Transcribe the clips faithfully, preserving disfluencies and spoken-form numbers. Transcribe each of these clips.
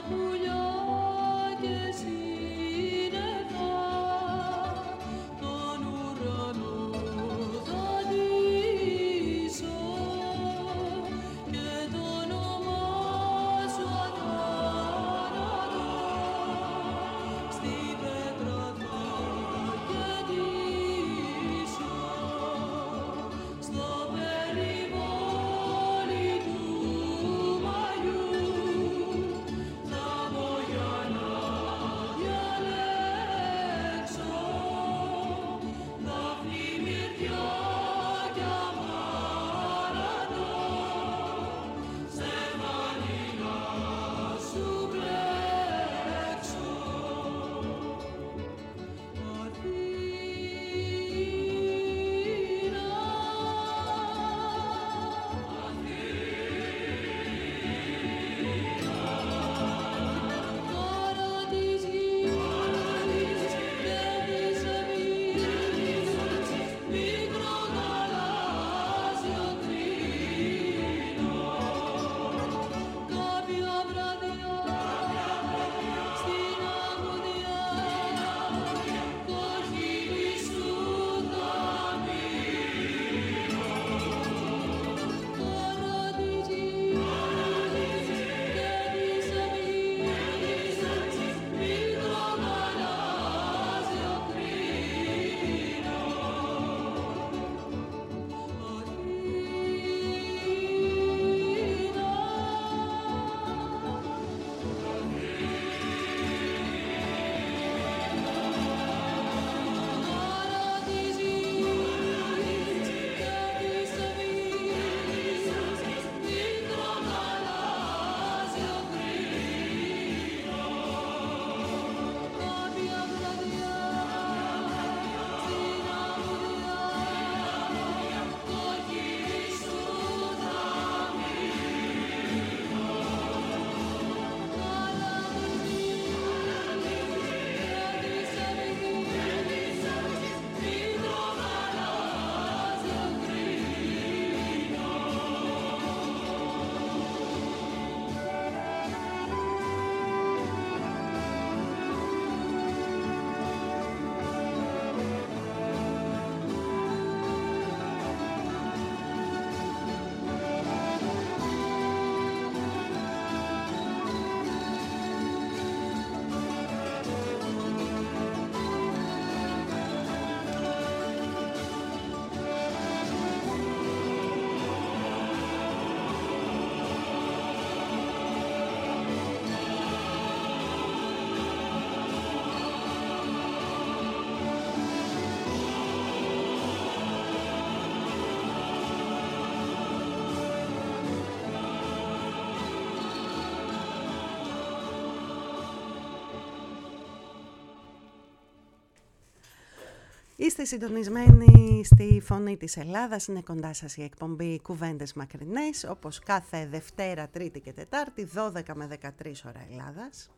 Είστε συντονισμένοι στη Φωνή της Ελλάδας, είναι κοντά σας η εκπομπή Κουβέντες Μακρινές, όπως κάθε Δευτέρα, Τρίτη και Τετάρτη, δώδεκα με δεκατρείς ώρα Ελλάδας.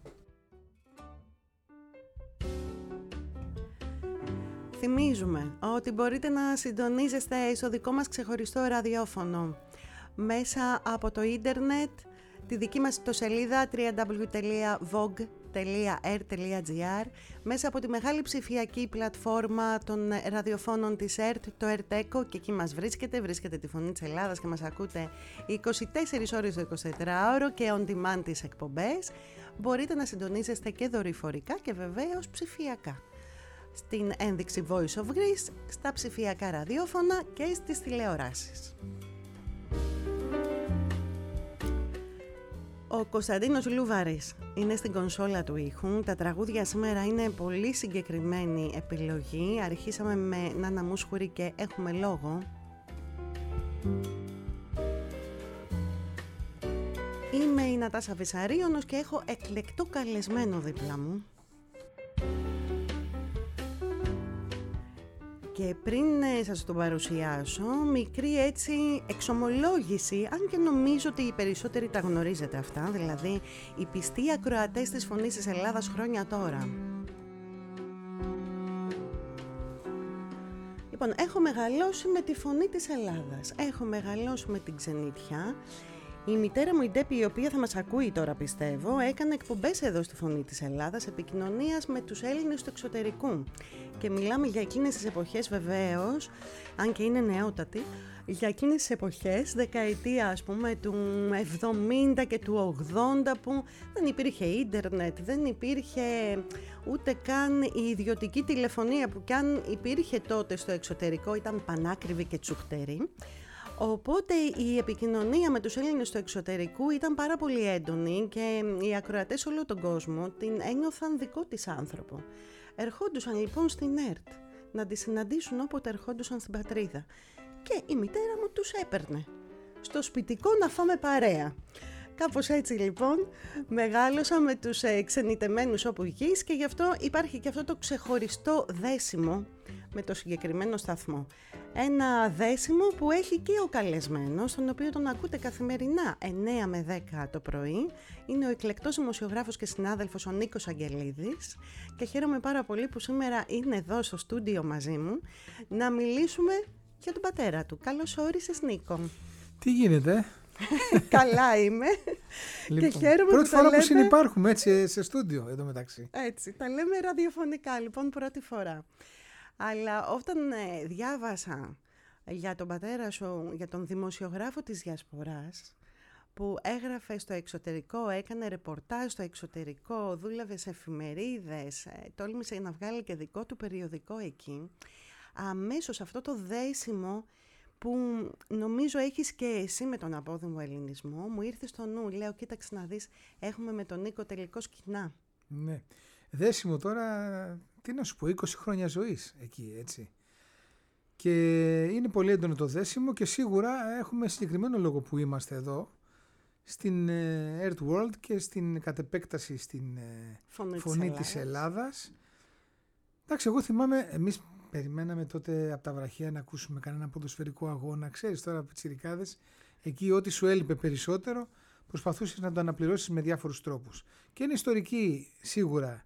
Θυμίζουμε ότι μπορείτε να συντονίζεστε στο δικό μας ξεχωριστό ραδιόφωνο μέσα από το ίντερνετ, τη δική μας ιστοσελίδα double-u double-u double-u τελεία vogue τελεία r τελεία gr, μέσα από τη μεγάλη ψηφιακή πλατφόρμα των ραδιοφώνων της ΕΡΤ, το ΕΡΤ-ΕΚΟ, και εκεί μας βρίσκεται, βρίσκεται τη Φωνή της Ελλάδας και μας ακούτε είκοσι τέσσερις ώρες το εικοσιτετράωρο και on demand τις εκπομπές. Μπορείτε να συντονίζεστε και δορυφορικά και βεβαίως ψηφιακά στην ένδειξη Voice of Greece, στα ψηφιακά ραδιόφωνα και στις τηλεοράσεις. Ο Κωνσταντίνος Λούβαρης είναι στην κονσόλα του ήχου. Τα τραγούδια σήμερα είναι πολύ συγκεκριμένη επιλογή. Αρχίσαμε με Νάνα Μούσχουρη και Έχουμε Λόγο. Είμαι η Νατάσα Βυσαρίωνος και έχω εκλεκτό καλεσμένο δίπλα μου. Και πριν σας το παρουσιάσω, μικρή έτσι εξομολόγηση, αν και νομίζω ότι οι περισσότεροι τα γνωρίζετε αυτά, δηλαδή οι πιστοί ακροατές της Φωνής της Ελλάδας χρόνια τώρα. Λοιπόν, έχω μεγαλώσει με τη Φωνή της Ελλάδας, έχω μεγαλώσει με την ξενιτιά. Η μητέρα μου η Ντέπη, η οποία θα μας ακούει τώρα πιστεύω, έκανε εκπομπές εδώ στη Φωνή της Ελλάδας επικοινωνίας με τους Έλληνες του εξωτερικού. Και μιλάμε για εκείνες τις εποχές βεβαίως, αν και είναι νεότατη, για εκείνες τις εποχές, δεκαετία ας πούμε του εβδομήντα και του ογδόντα, που δεν υπήρχε ίντερνετ, δεν υπήρχε ούτε καν η ιδιωτική τηλεφωνία, που κι αν υπήρχε τότε στο εξωτερικό ήταν πανάκριβη και τσουχτερή. Οπότε η επικοινωνία με τους Έλληνες του εξωτερικού ήταν πάρα πολύ έντονη και οι ακροατές όλο τον κόσμο την ένιωθαν δικό της άνθρωπο. Ερχόντουσαν λοιπόν στην ΕΡΤ να τη συναντήσουν όποτε ερχόντουσαν στην πατρίδα και η μητέρα μου τους έπαιρνε στο σπιτικό να φάμε παρέα. Κάπως έτσι λοιπόν μεγάλωσα με τους ε, ξενιτεμένους όπου γης και γι' αυτό υπάρχει και αυτό το ξεχωριστό δέσιμο με το συγκεκριμένο σταθμό. Ένα δέσιμο που έχει και ο καλεσμένος, τον οποίο τον ακούτε καθημερινά εννιά με δέκα το πρωί. Είναι ο εκλεκτός δημοσιογράφος και συνάδελφος ο Νίκος Αγγελίδης και χαίρομαι πάρα πολύ που σήμερα είναι εδώ στο στούντιο μαζί μου να μιλήσουμε για τον πατέρα του. Καλώς όρισες, Νίκο. Τι γίνεται? Καλά είμαι. Λοιπόν, και χαίρομαι πρώτη που φορά λέμε... που συνυπάρχουμε έτσι σε στούντιο εδώ μεταξύ. Έτσι, τα λέμε ραδιοφωνικά λοιπόν πρώτη φορά. Αλλά όταν ε, διάβασα για τον πατέρα σου, για τον δημοσιογράφο της Διασποράς, που έγραφε στο εξωτερικό, έκανε ρεπορτάζ στο εξωτερικό, δούλευε σε εφημερίδες, ε, τόλμησε να βγάλει και δικό του περιοδικό εκεί, αμέσως αυτό το δέσιμο που νομίζω έχεις και εσύ με τον απόδημο ελληνισμό, μου ήρθε στο νου. Λέω, κοίταξε να δεις, έχουμε με τον Νίκο τελικώς κοινά. Ναι. Δέσιμο τώρα, τι να σου πω, είκοσι χρόνια ζωής εκεί, έτσι. Και είναι πολύ έντονο το δέσιμο και σίγουρα έχουμε συγκεκριμένο λόγο που είμαστε εδώ, στην Earth World και στην κατ' επέκταση στην Φωνή, Φωνή της Ελλάδας. Εντάξει, εγώ θυμάμαι, εμείς περιμέναμε τότε από τα βραχία να ακούσουμε κανένα ποδοσφαιρικό αγώνα. Ξέρεις τώρα, πιτσιρικάδες, εκεί ό,τι σου έλειπε περισσότερο προσπαθούσες να το αναπληρώσεις με διάφορους τρόπους. Και είναι ιστορική σίγουρα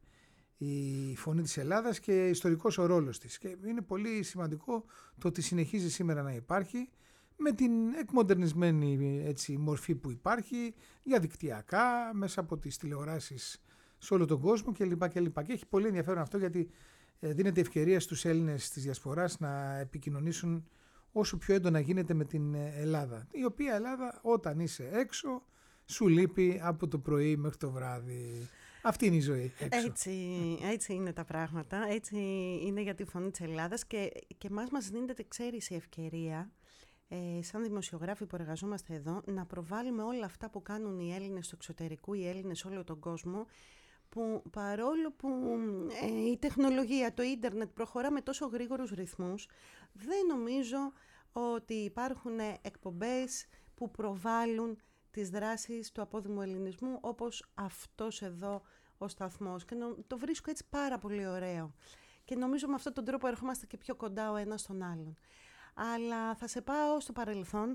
η Φωνή της Ελλάδας και ιστορικός ο ρόλος της. Και είναι πολύ σημαντικό το ότι συνεχίζει σήμερα να υπάρχει με την εκμοντερνισμένη έτσι, μορφή που υπάρχει, διαδικτυακά, μέσα από τις τηλεοράσεις σε όλο τον κόσμο κλπ. κλπ. Και έχει πολύ ενδιαφέρον αυτό, γιατί δίνεται ευκαιρία στους Έλληνες της Διασποράς να επικοινωνήσουν όσο πιο έντονα γίνεται με την Ελλάδα. Η οποία Ελλάδα όταν είσαι έξω σου λείπει από το πρωί μέχρι το βράδυ. Αυτή είναι η ζωή έξω. Έτσι, έτσι είναι τα πράγματα, έτσι είναι για τη Φωνή της Ελλάδας και, και μας μας δίνεται, ξέρεις, η ευκαιρία ε, σαν δημοσιογράφοι που εργαζόμαστε εδώ να προβάλλουμε όλα αυτά που κάνουν οι Έλληνες του εξωτερικού, οι Έλληνες σε όλο τον κόσμο, που παρόλο που ε, η τεχνολογία, το ίντερνετ προχωρά με τόσο γρήγορους ρυθμούς, δεν νομίζω ότι υπάρχουν εκπομπές που προβάλλουν τις δράσεις του απόδημου ελληνισμού όπως αυτός εδώ ο σταθμός. Και νο, το βρίσκω έτσι πάρα πολύ ωραίο. Και νομίζω με αυτόν τον τρόπο ερχόμαστε και πιο κοντά ο ένας στον άλλον. Αλλά θα σε πάω στο παρελθόν,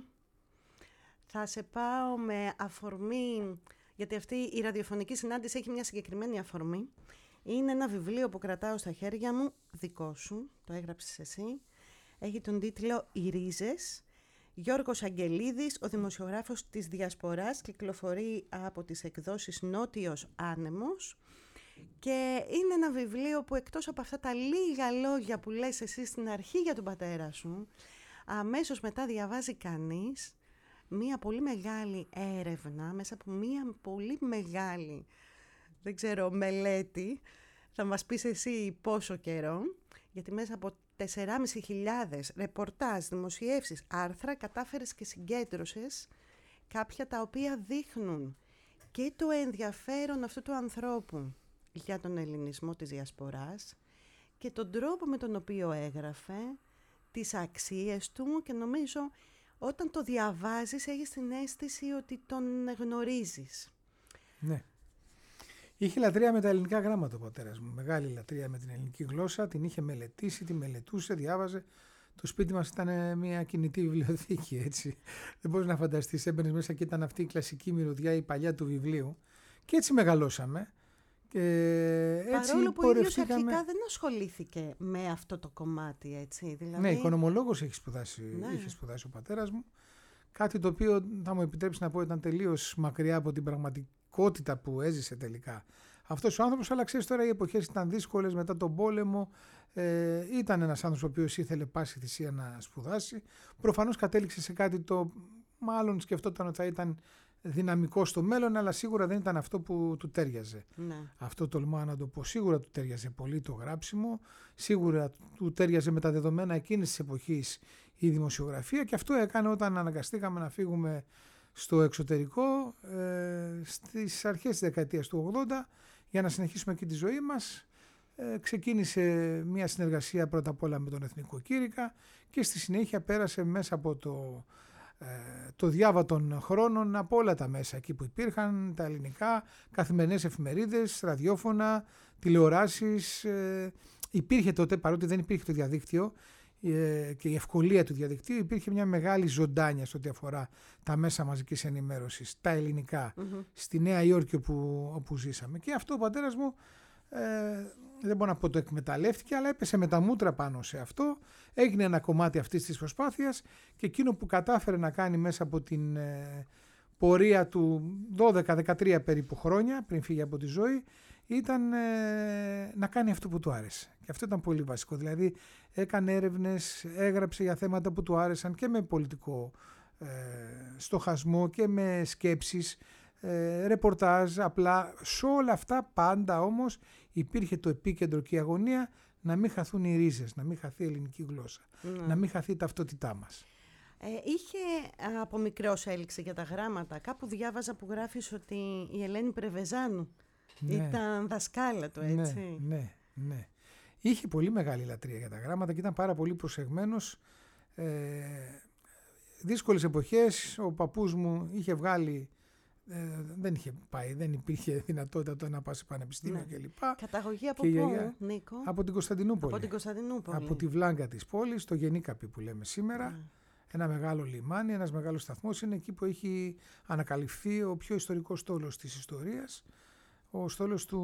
θα σε πάω με αφορμή... γιατί αυτή η ραδιοφωνική συνάντηση έχει μια συγκεκριμένη αφορμή. Είναι ένα βιβλίο που κρατάω στα χέρια μου, δικό σου, το έγραψες εσύ. Έχει τον τίτλο «Οι Ρίζες». Γιώργος Αγγελίδης, ο δημοσιογράφος της Διασποράς, κυκλοφορεί από τις εκδόσεις Νότιος Άνεμος. Και είναι ένα βιβλίο που εκτός από αυτά τα λίγα λόγια που λες εσύ στην αρχή για τον πατέρα σου, αμέσως μετά διαβάζει κανείς μία πολύ μεγάλη έρευνα, μέσα από μία πολύ μεγάλη, δεν ξέρω, μελέτη, θα μας πεις εσύ πόσο καιρό, γιατί μέσα από τεσσεράμισι χιλιάδες ρεπορτάζ, δημοσιεύσεις, άρθρα, κατάφερες και συγκέντρωσες κάποια τα οποία δείχνουν και το ενδιαφέρον αυτού του ανθρώπου για τον ελληνισμό της Διασποράς και τον τρόπο με τον οποίο έγραφε, τις αξίες του, και νομίζω όταν το διαβάζεις έχεις την αίσθηση ότι τον γνωρίζεις. Ναι. Είχε λατρεία με τα ελληνικά γράμματα ο πατέρας μου. Μεγάλη λατρεία με την ελληνική γλώσσα. Την είχε μελετήσει, τη μελετούσε, διάβαζε. Το σπίτι μας ήταν μια κινητή βιβλιοθήκη, έτσι. Δεν μπορείς να φανταστείς. Έμπαινες μέσα και ήταν αυτή η κλασική μυρωδιά, η παλιά του βιβλίου. Και έτσι μεγαλώσαμε. Και έτσι παρόλο που πορευτήκαμε... ο ίδιος αρχικά δεν ασχολήθηκε με αυτό το κομμάτι, έτσι. Δηλαδή... Ναι, οικονομολόγος έχει σπουδάσει, ναι. είχε σπουδάσει ο πατέρας μου. κάτι το οποίο θα μου επιτρέψει να πω ήταν τελείως μακριά από την πραγματικότητα που έζησε τελικά αυτός ο άνθρωπος, αλλά ξέρεις τώρα οι εποχές ήταν δύσκολες μετά τον πόλεμο. Ε, ήταν ένας άνθρωπος ο οποίος ήθελε πάση θυσία να σπουδάσει. Προφανώς κατέληξε σε κάτι το μάλλον σκεφτόταν ότι θα ήταν δυναμικό στο μέλλον, αλλά σίγουρα δεν ήταν αυτό που του τέριαζε. Ναι. Αυτό τολμάω να το πω. Σίγουρα του τέριαζε πολύ το γράψιμο, σίγουρα του τέριαζε με τα δεδομένα εκείνης της εποχής η δημοσιογραφία, και αυτό έκανε όταν αναγκαστήκαμε να φύγουμε στο εξωτερικό ε, στις αρχές της δεκαετίας του ογδόντα για να συνεχίσουμε εκεί τη ζωή μας. Ε, ξεκίνησε μια συνεργασία πρώτα απ' όλα με τον Εθνικό Κήρυκα και στη συνέχεια πέρασε μέσα από το, ε, το διάβα των χρόνων από όλα τα μέσα εκεί που υπήρχαν, τα ελληνικά, καθημερινές εφημερίδες, ραδιόφωνα, τηλεοράσεις. Ε, υπήρχε τότε, παρότι δεν υπήρχε το διαδίκτυο ε, και η ευκολία του διαδικτύου, υπήρχε μια μεγάλη ζωντάνια σε ό,τι αφορά τα μέσα μαζικής ενημέρωσης, τα ελληνικά, mm-hmm. στη Νέα Υόρκη όπου, όπου ζήσαμε. Και αυτό ο πατέρας μου Ε, δεν μπορώ να πω το εκμεταλλεύτηκε, αλλά έπεσε με τα μούτρα πάνω σε αυτό, έγινε ένα κομμάτι αυτής της προσπάθειας, και εκείνο που κατάφερε να κάνει μέσα από την ε, πορεία του δώδεκα δεκατρία περίπου χρόνια πριν φύγει από τη ζωή, ήταν ε, να κάνει αυτό που του άρεσε. Και αυτό ήταν πολύ βασικό, δηλαδή έκανε έρευνες, έγραψε για θέματα που του άρεσαν και με πολιτικό ε, στοχασμό και με σκέψεις, Ε, ρεπορτάζ, απλά σε όλα αυτά πάντα όμως υπήρχε το επίκεντρο και η αγωνία να μην χαθούν οι ρίζες, να μην χαθεί η ελληνική γλώσσα, mm. να μην χαθεί η ταυτότητά μας. Ε, είχε από μικρός έλξη για τα γράμματα. Κάπου διάβαζα που γράφεις ότι η Ελένη Πρεβεζάνου ναι. ήταν δασκάλα του, έτσι. Ναι, ναι, ναι. Είχε πολύ μεγάλη λατρεία για τα γράμματα και ήταν πάρα πολύ προσεγμένος. Ε, δύσκολες εποχές, ο παππούς μου είχε βγάλει Ε, δεν είχε πάει, δεν υπήρχε δυνατότητα το να πάει σε πανεπιστήμιο ναι. κλπ. Καταγωγή από και πού, γιαγιά, Νίκο? Από την Κωνσταντινούπολη. Από την Κωνσταντινούπολη. Από τη Βλάγκα της πόλης, το Γενίκαπη που λέμε σήμερα. Ναι. Ένα μεγάλο λιμάνι, ένας μεγάλος σταθμός. Είναι εκεί που έχει ανακαλυφθεί ο πιο ιστορικός στόλος της ιστορίας. Ο στόλος του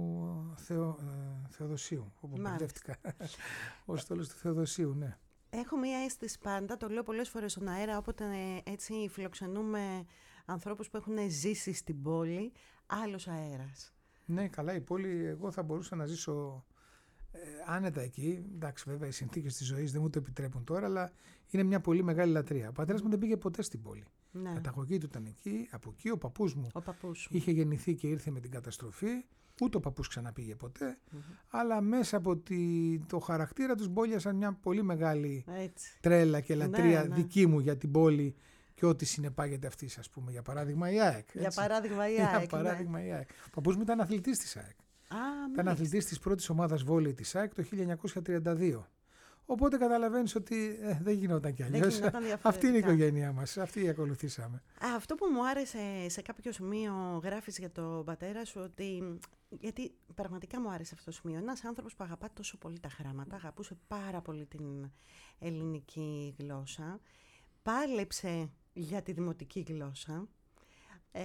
Θεο, ε, Θεοδοσίου, όπου μπερδεύτηκα. Ο στόλος του Θεοδοσίου, ναι. Έχω μία αίσθηση πάντα, το λέω πολλές φορές στον αέρα, όποτε έτσι φιλοξενούμε ανθρώπους που έχουν ζήσει στην πόλη, άλλος αέρας. Ναι, καλά, η πόλη, εγώ θα μπορούσα να ζήσω ε, άνετα εκεί. Εντάξει, βέβαια, οι συνθήκες της ζωής δεν μου το επιτρέπουν τώρα, αλλά είναι μια πολύ μεγάλη λατρεία. Ο πατέρας μου δεν πήγε ποτέ στην πόλη. Ναι. Η καταγωγή του ήταν εκεί, από εκεί. Ο παππούς μου, ο παππούς είχε γεννηθεί και ήρθε με την καταστροφή. Ούτε ο παππούς ξαναπήγε ποτέ, mm-hmm. αλλά μέσα από τη, το χαρακτήρα τους μπόλιασαν μια πολύ μεγάλη έτσι. τρέλα και λατρεία ναι, ναι. δική μου για την πόλη και ό,τι συνεπάγεται αυτής, ας πούμε. Για παράδειγμα η ΑΕΚ. Έτσι. Για παράδειγμα η ΑΕΚ. Για παράδειγμα ναι. η ΑΕΚ. Ο παππούς μου ήταν αθλητής της ΑΕΚ. Α, ήταν αθλητής της πρώτης ομάδας βόλεϊ της ΑΕΚ το χίλια εννιακόσια τριάντα δύο. Οπότε καταλαβαίνεις ότι ε, δεν γινόταν κι αλλιώς. Αυτή είναι η οικογένειά μας, αυτή ακολουθήσαμε. Αυτό που μου άρεσε σε κάποιο σημείο, γράφεις για τον πατέρα σου, ότι, γιατί πραγματικά μου άρεσε αυτό το σημείο, ένας άνθρωπος που αγαπά τόσο πολύ τα γράμματα, αγαπούσε πάρα πολύ την ελληνική γλώσσα, πάλεψε για τη δημοτική γλώσσα, ε,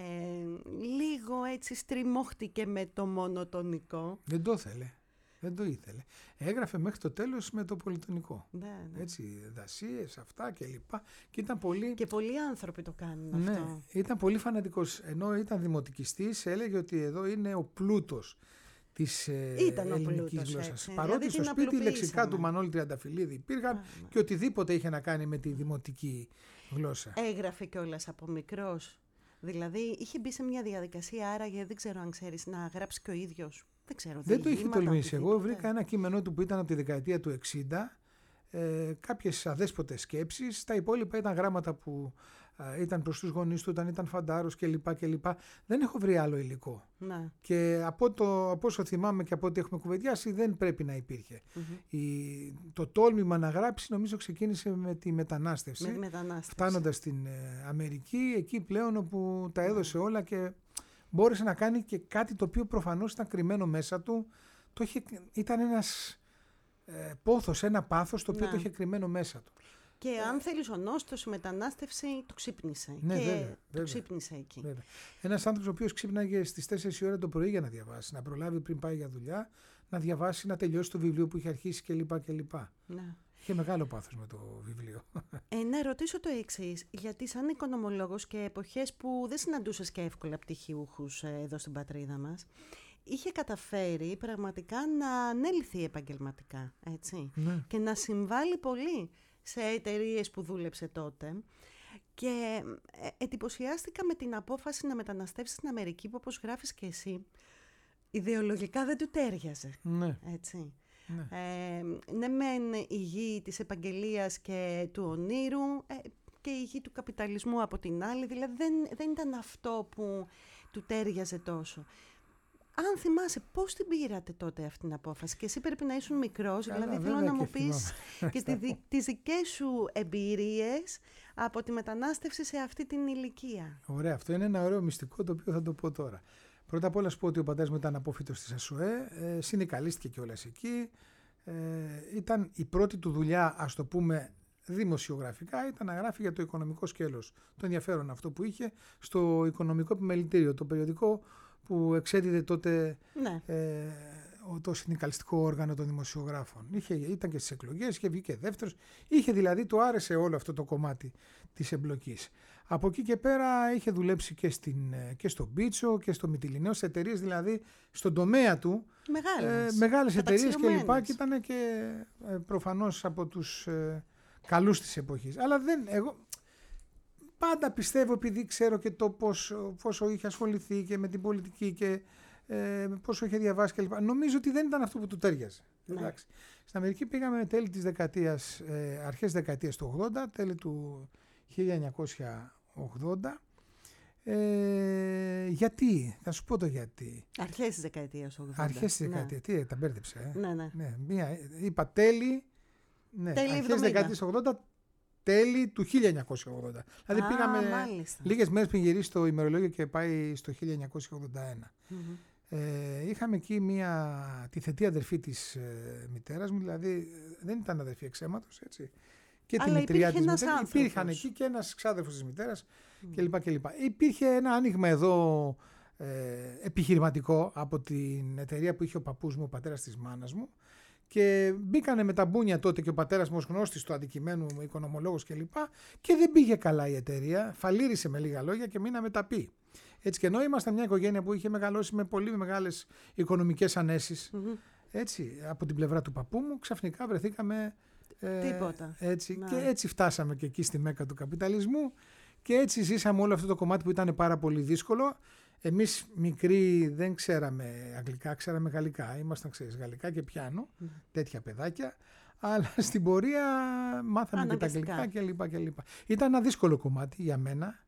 λίγο έτσι στριμώχτηκε με το μονοτονικό. Δεν το ήθελε. Δεν το ήθελε. Έγραφε μέχρι το τέλος με το πολυτονικό. Ναι, ναι. Έτσι, δασίες, αυτά και λοιπά. Και ήταν πολύ... Και πολλοί άνθρωποι το κάνουν ναι, αυτό. Ήταν πολύ φανατικός. Ενώ ήταν δημοτικιστής, έλεγε ότι εδώ είναι ο πλούτος της ελληνικής γλώσσας. Παρότι δηλαδή στο σπίτι οι λεξικά του Μανώλη Τριανταφυλλίδη υπήρχαν Α, και οτιδήποτε είχε να κάνει με τη δημοτική γλώσσα. Έγραφε κιόλας από μικρός. Δηλαδή είχε μπει σε μια διαδικασία, άραγε δεν ξέρω αν ξέρεις, να γράψει και ο ίδιος. Δεν, ξέρω, δεν το είχε τολμήσει. Εγώ βρήκα ένα κείμενό του που ήταν από τη δεκαετία του εξήντα, ε, κάποιες αδέσποτες σκέψεις, τα υπόλοιπα ήταν γράμματα που ε, ήταν προς τους γονείς του όταν ήταν φαντάρος κλπ. κλπ. Δεν έχω βρει άλλο υλικό. Να. Και από, το, από όσο θυμάμαι και από ό,τι έχουμε κουβεντιάσει δεν πρέπει να υπήρχε. Mm-hmm. Η, το τόλμημα να γράψει νομίζω ξεκίνησε με τη μετανάστευση, με τη μετανάστευση. Φτάνοντας στην ε, Αμερική, εκεί πλέον όπου τα έδωσε mm. όλα και μπόρεσε να κάνει και κάτι το οποίο προφανώς ήταν κρυμμένο μέσα του. Το είχε, ήταν ένας ε, πόθος, ένα πάθος το οποίο να. το είχε κρυμμένο μέσα του. Και ε, αν θέλεις ο νόστος, η μετανάστευση το ξύπνησε. Ναι, και βέβαια, το βέβαια, ξύπνησε εκεί. Βέβαια. Ένας άνθρωπος ο οποίος ξύπναγε στις τέσσερις η ώρα το πρωί για να διαβάσει, να προλάβει πριν πάει για δουλειά, να διαβάσει, να τελειώσει το βιβλίο που είχε αρχίσει κλπ. κλπ. Ναι. Είχε μεγάλο πάθος με το βιβλίο. Ε, να ρωτήσω το εξής, γιατί σαν οικονομολόγος και εποχές που δεν συναντούσες και εύκολα πτυχιούχους ε, εδώ στην πατρίδα μας, είχε καταφέρει πραγματικά να ανέλθει επαγγελματικά, έτσι, Ναι. και να συμβάλλει πολύ σε εταιρείες που δούλεψε τότε. Και ε, εντυπωσιάστηκα με την απόφαση να μεταναστεύσει στην Αμερική, που όπως γράφεις και εσύ, ιδεολογικά δεν του τέριαζε, Ναι. έτσι. Ναι. Ε, ναι μεν η γη της επαγγελίας και του ονείρου ε, και η γη του καπιταλισμού από την άλλη, δηλαδή δεν, δεν ήταν αυτό που του τέριαζε τόσο. Αν θυμάσαι, πώς την πήρατε τότε αυτή την απόφαση? Και εσύ πρέπει να ήσουν μικρός, Καλά, δηλαδή βέβαια, θέλω να και μου πεις και τη, δι- τις δικές σου εμπειρίες από τη μετανάστευση σε αυτή την ηλικία. Ωραία, αυτό είναι ένα ωραίο μυστικό το οποίο θα το πω τώρα. Πρώτα απ' όλα σου πω ότι ο πατέρας μου ήταν απόφοιτος της ΑΣΟΕ, ε, συνδικαλίστηκε κιόλας εκεί. Ε, ήταν η πρώτη του δουλειά, ας το πούμε δημοσιογραφικά, ήταν να γράφει για το οικονομικό σκέλος. Το ενδιαφέρον αυτό που είχε στο Οικονομικό Επιμελητήριο, το περιοδικό που εξέδιδε τότε Ναι. ε, το συνδικαλιστικό όργανο των δημοσιογράφων. Είχε, ήταν και στις εκλογές, είχε βγει και δεύτερος. Είχε δηλαδή, του άρεσε όλο αυτό το κομμάτι της εμπλοκής. Από εκεί και πέρα είχε δουλέψει και, στην, και στο Μπίτσο και στο Μυτιληναίο, σε εταιρείες δηλαδή στον τομέα του. Μεγάλες, ε, μεγάλες εταιρείες και λοιπά, καταξιωμένες. και ήταν και ε, προφανώς από τους ε, καλούς της εποχής. Αλλά δεν, εγώ πάντα πιστεύω, επειδή ξέρω και το πόσο, πόσο είχε ασχοληθεί και με την πολιτική και ε, πόσο είχε διαβάσει κλπ. Νομίζω ότι δεν ήταν αυτό που του τέριαζε. Ναι. Εντάξει. Στην Αμερική πήγαμε τέλη της δεκαετίας, ε, αρχές δεκαετίας του ογδόντα, τέλη του χίλια εννιακόσια ογδόντα. Ε, γιατί, θα σου πω το γιατί. Αρχές της δεκαετίας ογδόντα. Αρχές της Ναι. δεκαετίας, τι, τα μπέρδεψε. Ε. Ναι, ναι. Ναι, μία, είπα τέλη, ναι, Τέλη αρχές εβδομήντα. δεκαετίας ογδόντα, τέλη του χίλια εννιακόσια ογδόντα. Δηλαδή Α, πήγαμε μάλιστα. λίγες μέρες πριν γυρίσει το ημερολόγιο και πάει στο χίλια εννιακόσια ογδόντα ένα. Μμμ. Ε, είχαμε εκεί μία, τη θετή αδερφή της ε, μητέρας μου, δηλαδή ε, δεν ήταν αδερφή εξαίματος, έτσι. Και τη Αλλά μητριά υπήρχε της ένας μητέρας. άνθρωπος. Υπήρχαν εκεί και ένας ξάδερφος της μητέρας κλπ. κλπ. Υπήρχε ένα άνοιγμα εδώ ε, επιχειρηματικό από την εταιρεία που είχε ο παππούς μου, ο πατέρας της μάνας μου, και μπήκανε με τα μπούνια τότε και ο πατέρας μου ως γνώστης του αντικειμένου, οικονομολόγος κλπ. Και δεν πήγε καλά η εταιρεία, φαλήρισε με λίγα λόγια και μείναμε ταπεί. Έτσι, και ενώ ήμασταν μια οικογένεια που είχε μεγαλώσει με πολύ μεγάλες οικονομικές ανέσεις, Μμμ. έτσι, από την πλευρά του παππού μου, ξαφνικά βρεθήκαμε ε, Τίποτα. έτσι, Ναι. και έτσι φτάσαμε και εκεί στη μέκα του καπιταλισμού και έτσι ζήσαμε όλο αυτό το κομμάτι που ήταν πάρα πολύ δύσκολο. Εμείς μικροί δεν ξέραμε αγγλικά, ξέραμε γαλλικά. Ήμασταν, ξέρεις, γαλλικά και πιάνο, Μμ. τέτοια παιδάκια. Αλλά στην πορεία μάθαμε και τα Αναγκαστικά. αγγλικά κλπ. κλπ. Ήταν ένα δύσκολο κομμάτι για μένα.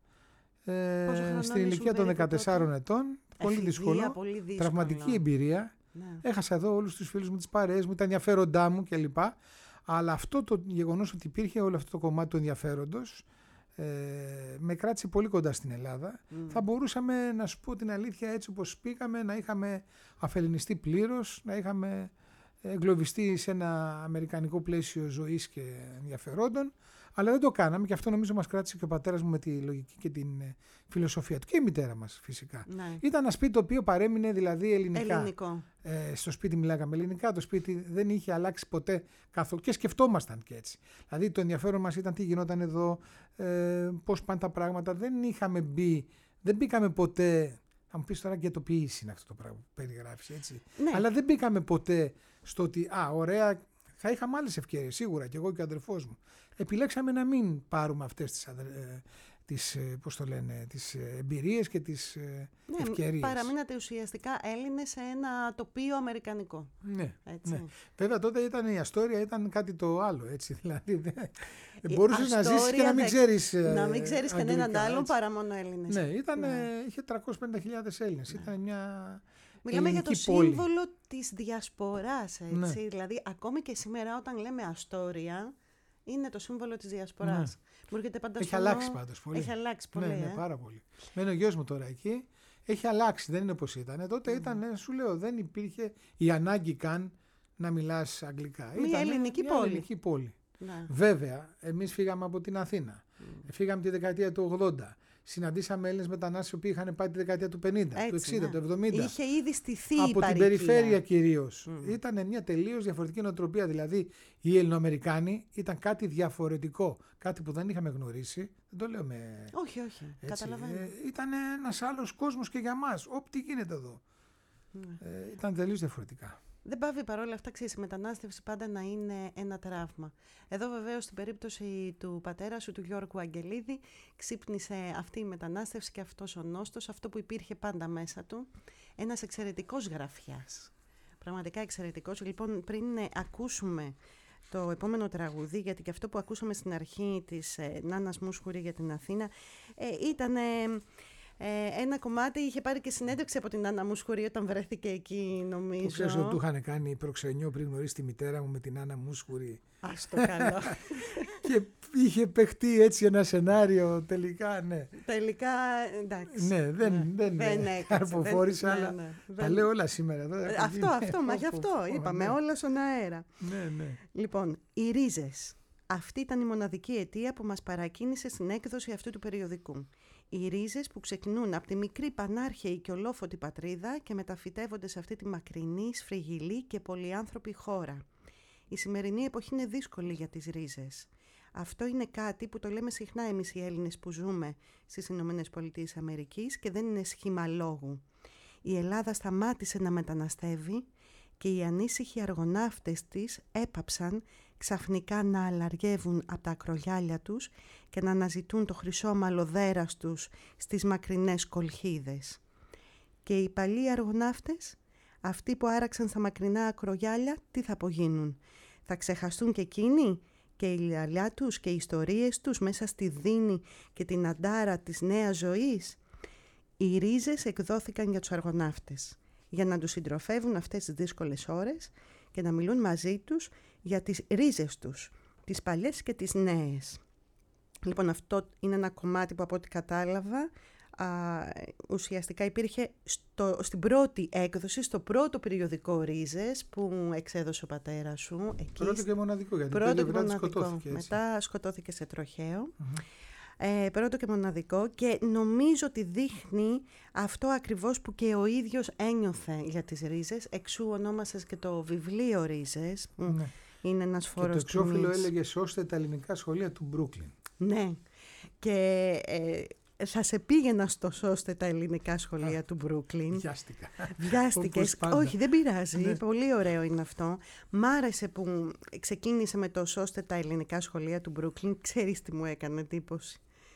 Ε, Πόσο χρονών στην ήσουν ηλικία των περίπου δεκατεσσάρων τότε? ετών, πολύ Εφηβεία, δύσκολο, πολύ δύσκολο. τραυματική εμπειρία. Ναι. Έχασα εδώ όλους τους φίλους μου, τις παρέες μου, τα ενδιαφέροντά μου κλπ. Αλλά αυτό το γεγονός ότι υπήρχε όλο αυτό το κομμάτι του ενδιαφέροντος ε, με κράτησε πολύ κοντά στην Ελλάδα. Μμ. Θα μπορούσαμε, να σου πω την αλήθεια, έτσι όπως πήγαμε, να είχαμε αφελινιστεί πλήρως, να είχαμε εγκλωβιστεί σε ένα αμερικανικό πλαίσιο ζωής και ενδιαφερόντων, αλλά δεν το κάναμε και αυτό νομίζω μας κράτησε και ο πατέρας μου με τη λογική και την ε, φιλοσοφία του και η μητέρα μας φυσικά. Ναι. Ήταν ένα σπίτι το οποίο παρέμεινε δηλαδή ελληνικά. Ελληνικό. Ε, στο σπίτι μιλάγαμε ελληνικά, το σπίτι δεν είχε αλλάξει ποτέ καθόλου και σκεφτόμασταν και έτσι. Δηλαδή το ενδιαφέρον μας ήταν τι γινόταν εδώ, ε, πώς πάνε τα πράγματα. Δεν είχαμε μπει, δεν μπήκαμε ποτέ. Θα μου πεις τώρα γετοποίηση είναι αυτό το πράγμα που περιγράφεις, έτσι. Ναι. Αλλά δεν μπήκαμε ποτέ στο ότι, α, ωραία, θα είχαμε άλλες ευκαιρίες σίγουρα και εγώ και ο αδερφός μου. Επιλέξαμε να μην πάρουμε αυτές τις, αδε- τις, ε, πώς το λένε, τις ε, εμπειρίες και τις ε, Ναι, ευκαιρίες. παραμείνατε ουσιαστικά Έλληνες σε ένα τοπίο αμερικανικό. Ναι, Έτσι. ναι. Βέβαια τότε ήταν, η Αστόρια ήταν κάτι το άλλο, έτσι. Δηλαδή δεν, Η δεν μπορούσες να ζήσεις και Αστόρια να μην δεν- ξέρεις ε, Να μην ξέρεις κανέναν αγγλικά, άλλον έτσι. παρά μόνο Έλληνες. Ναι, ήταν, Ναι. είχε τριακόσιες πενήντα χιλιάδες Έλληνες. Ήταν μια Μιλάμε για το ελληνική πόλη. σύμβολο της διασποράς, έτσι. Ναι. Δηλαδή, ακόμη και σήμερα όταν λέμε Αστόρια, είναι το σύμβολο της διασποράς. Ναι. Μου έρχεται πάντα Έχει στο νου- αλλάξει πάντως πολύ. Έχει αλλάξει πολύ, Ναι, ναι, ε. πάρα πολύ. Μένει ο γιος μου τώρα εκεί. Έχει αλλάξει, δεν είναι όπως ήταν. Τότε ήταν, ε, σου λέω, δεν υπήρχε η ανάγκη καν να μιλάς αγγλικά. Μια Ήτανε ελληνική μια πόλη. ελληνική πόλη. Ναι. Βέβαια, εμείς φύγαμε από την Αθήνα. Φύγαμε τη δεκαετία του ογδόντα. συναντήσαμε Έλληνες μετανάστες οι οποίοι είχαν πάει τη δεκαετία του πενήντα, Έτσι, του εξήντα, ναι. του εβδομήντα. Είχε ήδη στηθεί από η την παροικία. περιφέρεια κυρίως. Mm. Ήταν μια τελείως διαφορετική νοοτροπία. Δηλαδή, οι Ελληνοαμερικάνοι ήταν κάτι διαφορετικό. Κάτι που δεν είχαμε γνωρίσει. Δεν το λέω με. Όχι, όχι. Καταλαβαίνω. Ε, ήταν ένας άλλος κόσμος και για μας. Όπ, τι γίνεται εδώ. Mm. Ε, ήταν τελείως διαφορετικά. Δεν πάβει παρόλα αυτά, ξέρεις, η μετανάστευση πάντα να είναι ένα τραύμα. Εδώ βεβαίως στην περίπτωση του πατέρα σου, του Γιώργου Αγγελίδη, ξύπνησε αυτή η μετανάστευση και αυτός ο νόστος, αυτό που υπήρχε πάντα μέσα του. Ένας εξαιρετικός γραφιάς. Πραγματικά εξαιρετικός. Λοιπόν, πριν ακούσουμε το επόμενο τραγούδι, γιατί και αυτό που ακούσαμε στην αρχή της ε, Νάνας Μούσχουρη για την Αθήνα, ε, ήταν... Ε, Ε, ένα κομμάτι, είχε πάρει και συνέντευξη από την Άννα Μούσχουρη όταν βρέθηκε εκεί, νομίζω. Που ξέρεις ότι του είχαν κάνει προξενιό πριν γνωρίσει τη μητέρα μου με την Άννα Μούσχουρη. Ας το καλό. Και είχε παιχτεί έτσι ένα σενάριο τελικά, ναι. Τελικά, εντάξει. Ναι, δεν, ναι. δεν, δεν αρποφόρησε, δεν, αλλά ναι, ναι, τα δεν... λέω όλα σήμερα. Εδώ, αυτό, αυτό, μα γι' αυτό είπαμε, ναι. όλα στον αέρα. Ναι, ναι. Λοιπόν, οι ρίζες. Αυτή ήταν η μοναδική αιτία που μας παρακίνησε στην έκδοση αυτού του περιοδικού. Οι ρίζες που ξεκινούν από τη μικρή πανάρχαιη και ολόφωτη πατρίδα και μεταφυτεύονται σε αυτή τη μακρινή, σφριγγυλή και πολυάνθρωπη χώρα. Η σημερινή εποχή είναι δύσκολη για τις ρίζες. Αυτό είναι κάτι που το λέμε συχνά εμείς οι Έλληνες που ζούμε στις Ηνωμένες Πολιτείες Αμερικής και δεν είναι σχήμα λόγου. Η Ελλάδα σταμάτησε να μεταναστεύει και οι ανήσυχοι αργοναύτες της έπαψαν ξαφνικά να αλλαργεύουν από τα ακρογιάλια τους και να αναζητούν το χρυσό μαλλοδέρας τους στις μακρινές κολχίδες. Και οι παλιοί αργοναύτες, αυτοί που άραξαν στα μακρινά ακρογιάλια, τι θα απογίνουν? Θα ξεχαστούν και εκείνοι και η λιαλιά τους και οι ιστορίες τους μέσα στη δίνη και την αντάρα της νέας ζωής? Οι ρίζες εκδόθηκαν για τους αργοναύτες, για να τους συντροφεύουν αυτές τις δύσκολες ώρες και να μιλούν μαζί τους για τις ρίζες τους, τις παλιές και τις νέες. Λοιπόν, αυτό είναι ένα κομμάτι που από ό,τι κατάλαβα α, ουσιαστικά υπήρχε στο, στην πρώτη έκδοση, στο πρώτο περιοδικό Ρίζες που εξέδωσε ο πατέρας σου. Εκεί, πρώτο και μοναδικό, γιατί πρώτο και μετά μοναδικό. σκοτώθηκε έτσι. Μετά σκοτώθηκε σε τροχαίο. Mm-hmm. Ε, πρώτο και μοναδικό και νομίζω ότι δείχνει αυτό ακριβώς που και ο ίδιος ένιωθε για τις ρίζες, εξού ονόμασες και το βιβλίο Ρίζες που ναι. είναι ένας φόρος και το εξώφυλλο έλεγε «Σώστε τα ελληνικά σχολεία του Μπρούκλιν». Ναι, και ε, θα σε πήγαινα στο «Σώστε τα ελληνικά σχολεία Α, του Μπρούκλιν». Βιάστηκα. Βιάστηκες. Όχι, δεν πειράζει. Ναι. Πολύ ωραίο είναι αυτό. Μ' άρεσε που ξεκίνησε με το «Σώστε τα ελληνικά σχολεία του Μπρούκλιν». Ξέρεις τι μου έκανε εντύπωση?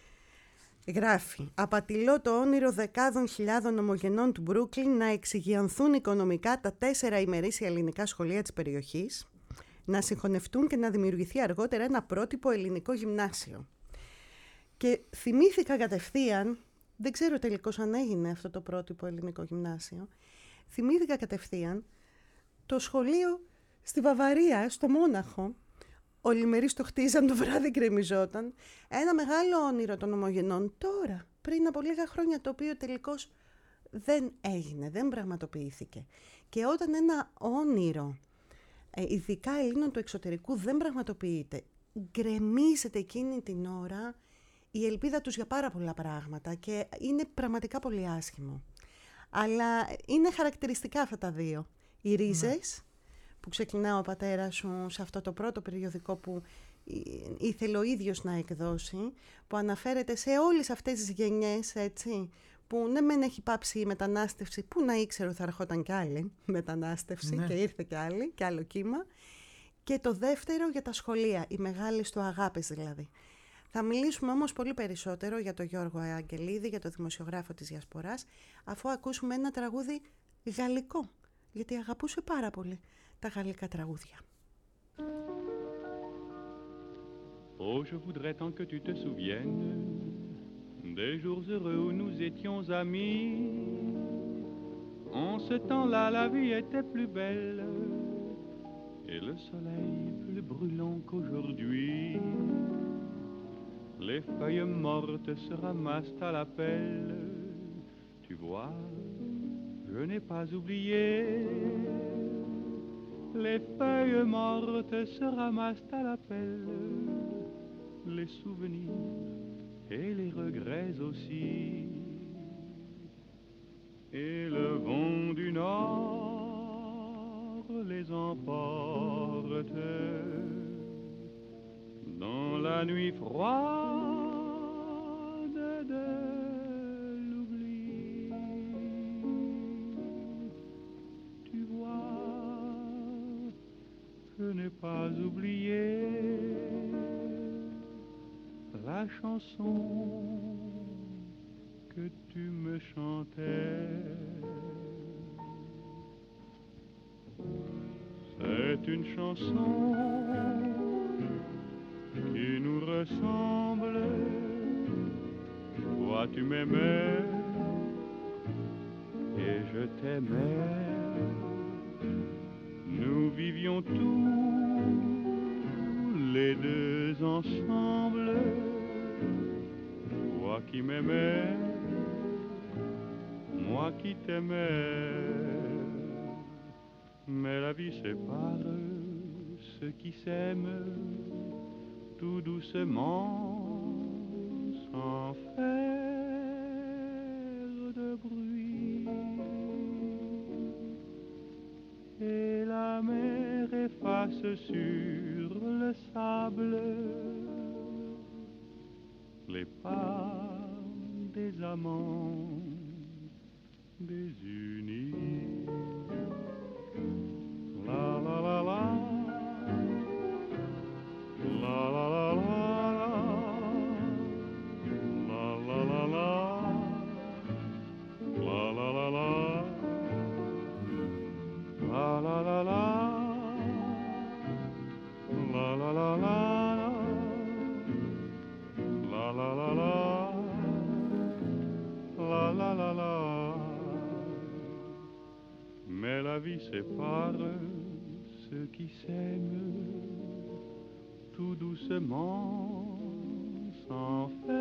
Γράφει: «Απατηλώ το όνειρο δεκάδων χιλιάδων ομογενών του Μπρούκλιν να εξυγιανθούν οικονομικά τα τέσσερα ημερήσια ελληνικά σχολεία της περιοχής, να συγχωνευτούν και να δημιουργηθεί αργότερα ένα πρότυπο ελληνικό γυμνάσιο». Και θυμήθηκα κατευθείαν, δεν ξέρω τελικώς αν έγινε αυτό το πρότυπο ελληνικό γυμνάσιο, θυμήθηκα κατευθείαν το σχολείο στη Βαβαρία, στο Μόναχο. Ολημερείς το χτίζαν, το βράδυ γκρεμιζόταν. Ένα μεγάλο όνειρο των ομογενών τώρα, πριν από λίγα χρόνια, το οποίο τελικώς δεν έγινε, δεν πραγματοποιήθηκε. Και όταν ένα όνειρο, ειδικά Ελλήνων του εξωτερικού, δεν πραγματοποιείται, γκρεμίζεται εκείνη την ώρα η ελπίδα τους για πάρα πολλά πράγματα και είναι πραγματικά πολύ άσχημο. Αλλά είναι χαρακτηριστικά αυτά τα δύο. Οι ρίζες, που ξεκινά ο πατέρας σου σε αυτό το πρώτο περιοδικό που ήθελε ο ίδιος να εκδώσει, που αναφέρεται σε όλες αυτές τις γενιές, έτσι, που ναι μεν έχει πάψει η μετανάστευση, που να ήξερε θα ερχόταν κι άλλη μετανάστευση ναι. και ήρθε κι άλλη, κι άλλο κύμα. Και το δεύτερο για τα σχολεία, οι μεγάλες του αγάπες δηλαδή. Θα μιλήσουμε όμως πολύ περισσότερο για τον Γιώργο Αγγελίδη, για τον δημοσιογράφο της Διασποράς, αφού ακούσουμε ένα τραγούδι γαλλικό, γιατί αγαπούσε πάρα πολύ τα γαλλικά τραγούδια. Oh, je voudrais tant que tu te souviennes des jours heureux où nous étions amis. En ce temps-là, la vie était plus belle et le soleil plus brûlant qu'aujourd'hui. Les feuilles mortes se ramassent à la pelle. Tu vois, je n'ai pas oublié. Les feuilles mortes se ramassent à la pelle. Les souvenirs et les regrets aussi. Et le vent du nord les emporte dans la nuit froide de l'oubli. Tu vois, je n'ai pas oublié la chanson que tu me chantais. C'est une chanson qui nous ressemble. Toi tu m'aimais et je t'aimais. Nous vivions tous les deux ensemble. Toi qui m'aimais, moi qui t'aimais. Mais la vie sépare ceux qui s'aiment tout doucement, sans faire de bruit. Et la mer efface sur le sable les pas des amants désunis. La la la la, la la la la, la la la la, la la la la, la la la la, la la la la, la la la la, la la la la. Mais la vie sépare ceux qui s'aiment tout doucement, sans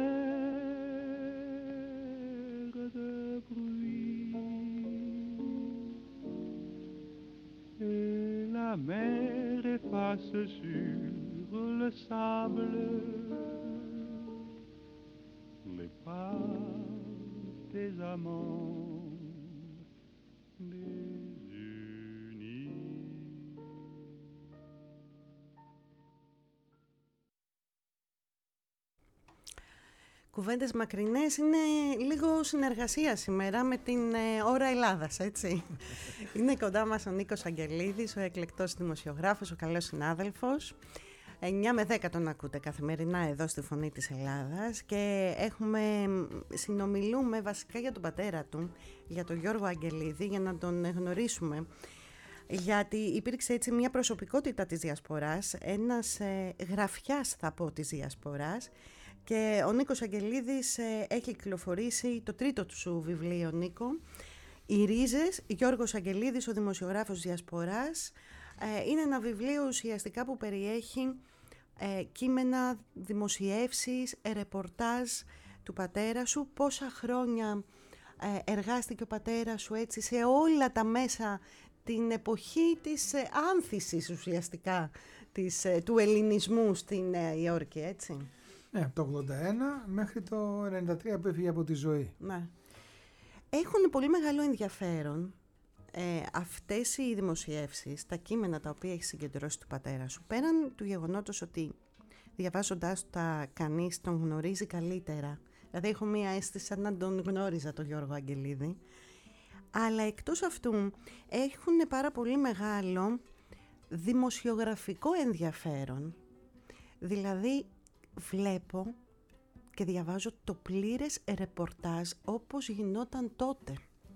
faire de bruit. Et la mer efface sur le sable les pas des amants désunis. Κουβέντες μακρινές είναι λίγο συνεργασία σήμερα με την ε, Ώρα Ελλάδας, έτσι. Είναι κοντά μας ο Νίκος Αγγελίδης, ο εκλεκτός δημοσιογράφος, ο καλός συνάδελφος. εννιά με δέκα τον ακούτε καθημερινά εδώ στη Φωνή της Ελλάδας και έχουμε, συνομιλούμε βασικά για τον πατέρα του, για τον Γιώργο Αγγελίδη, για να τον γνωρίσουμε. Γιατί υπήρξε έτσι μια προσωπικότητα της Διασποράς, ένας ε, γραφιάς θα πω της Διασποράς. Και ο Νίκος Αγγελίδης ε, έχει κυκλοφορήσει το τρίτο του σου βιβλίο, Νίκο, «Οι Ρίζες», Γιώργος Αγγελίδης, ο δημοσιογράφος Διασποράς. Ε, είναι ένα βιβλίο ουσιαστικά που περιέχει ε, κείμενα, δημοσιεύσεις, ρεπορτάζ του πατέρα σου. Πόσα χρόνια ε, εργάστηκε ο πατέρας σου έτσι σε όλα τα μέσα, την εποχή της ε, άνθησης ουσιαστικά της, ε, του ελληνισμού στην Νέα Υόρκη, έτσι. Ναι, από το ογδόντα ένα μέχρι το ενενήντα τρία που έφυγε από τη ζωή. Ναι. Έχουν πολύ μεγάλο ενδιαφέρον ε, αυτές οι δημοσιεύσεις, τα κείμενα τα οποία έχει συγκεντρώσει του πατέρα σου, πέραν του γεγονότος ότι διαβάζοντάς τα κανείς τον γνωρίζει καλύτερα. Δηλαδή έχω μία αίσθηση σαν να τον γνώριζα τον Γιώργο Αγγελίδη. Αλλά εκτός αυτού έχουν πάρα πολύ μεγάλο δημοσιογραφικό ενδιαφέρον. Δηλαδή βλέπω και διαβάζω το πλήρες ρεπορτάζ όπως γινόταν τότε.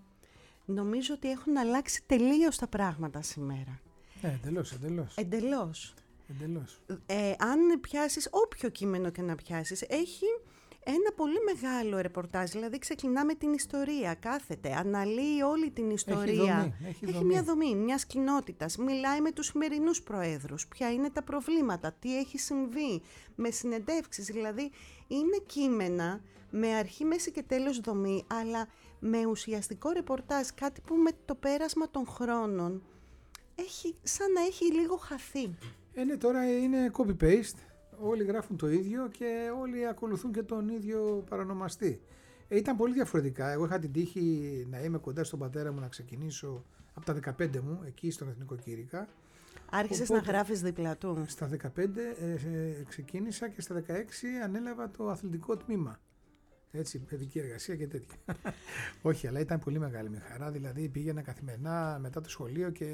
Νομίζω ότι έχουν αλλάξει τελείως τα πράγματα σήμερα. Ε, εντελώς, εντελώς. Εντελώς. εντελώς. Ε, αν πιάσεις όποιο κείμενο και να πιάσεις, έχει ένα πολύ μεγάλο ρεπορτάζ, δηλαδή ξεκινά με την ιστορία, κάθεται, αναλύει όλη την ιστορία. Έχει, δομή, έχει, έχει δομή. μια δομή μιας κοινότητας, μιλάει με τους σημερινούς προέδρους, ποια είναι τα προβλήματα, τι έχει συμβεί, με συνεντεύξεις, δηλαδή είναι κείμενα με αρχή, μέση και τέλος δομή, αλλά με ουσιαστικό ρεπορτάζ, κάτι που με το πέρασμα των χρόνων έχει, σαν να έχει λίγο χαθεί. Είναι τώρα είναι copy-paste, όλοι γράφουν το ίδιο και όλοι ακολουθούν και τον ίδιο παρανομαστή. Ε, ήταν πολύ διαφορετικά. Εγώ είχα την τύχη να είμαι κοντά στον πατέρα μου, να ξεκινήσω από τα δεκαπέντε μου, εκεί στον Εθνικό Κήρυκα. Άρχισες να γράφεις δίπλα του. Στα δεκαπέντε ε, ε, ξεκίνησα και στα δεκαέξι ανέλαβα το αθλητικό τμήμα. Έτσι, παιδική εργασία και τέτοια. Όχι, αλλά ήταν πολύ μεγάλη με χαρά. Δηλαδή πήγαινα καθημερινά μετά το σχολείο και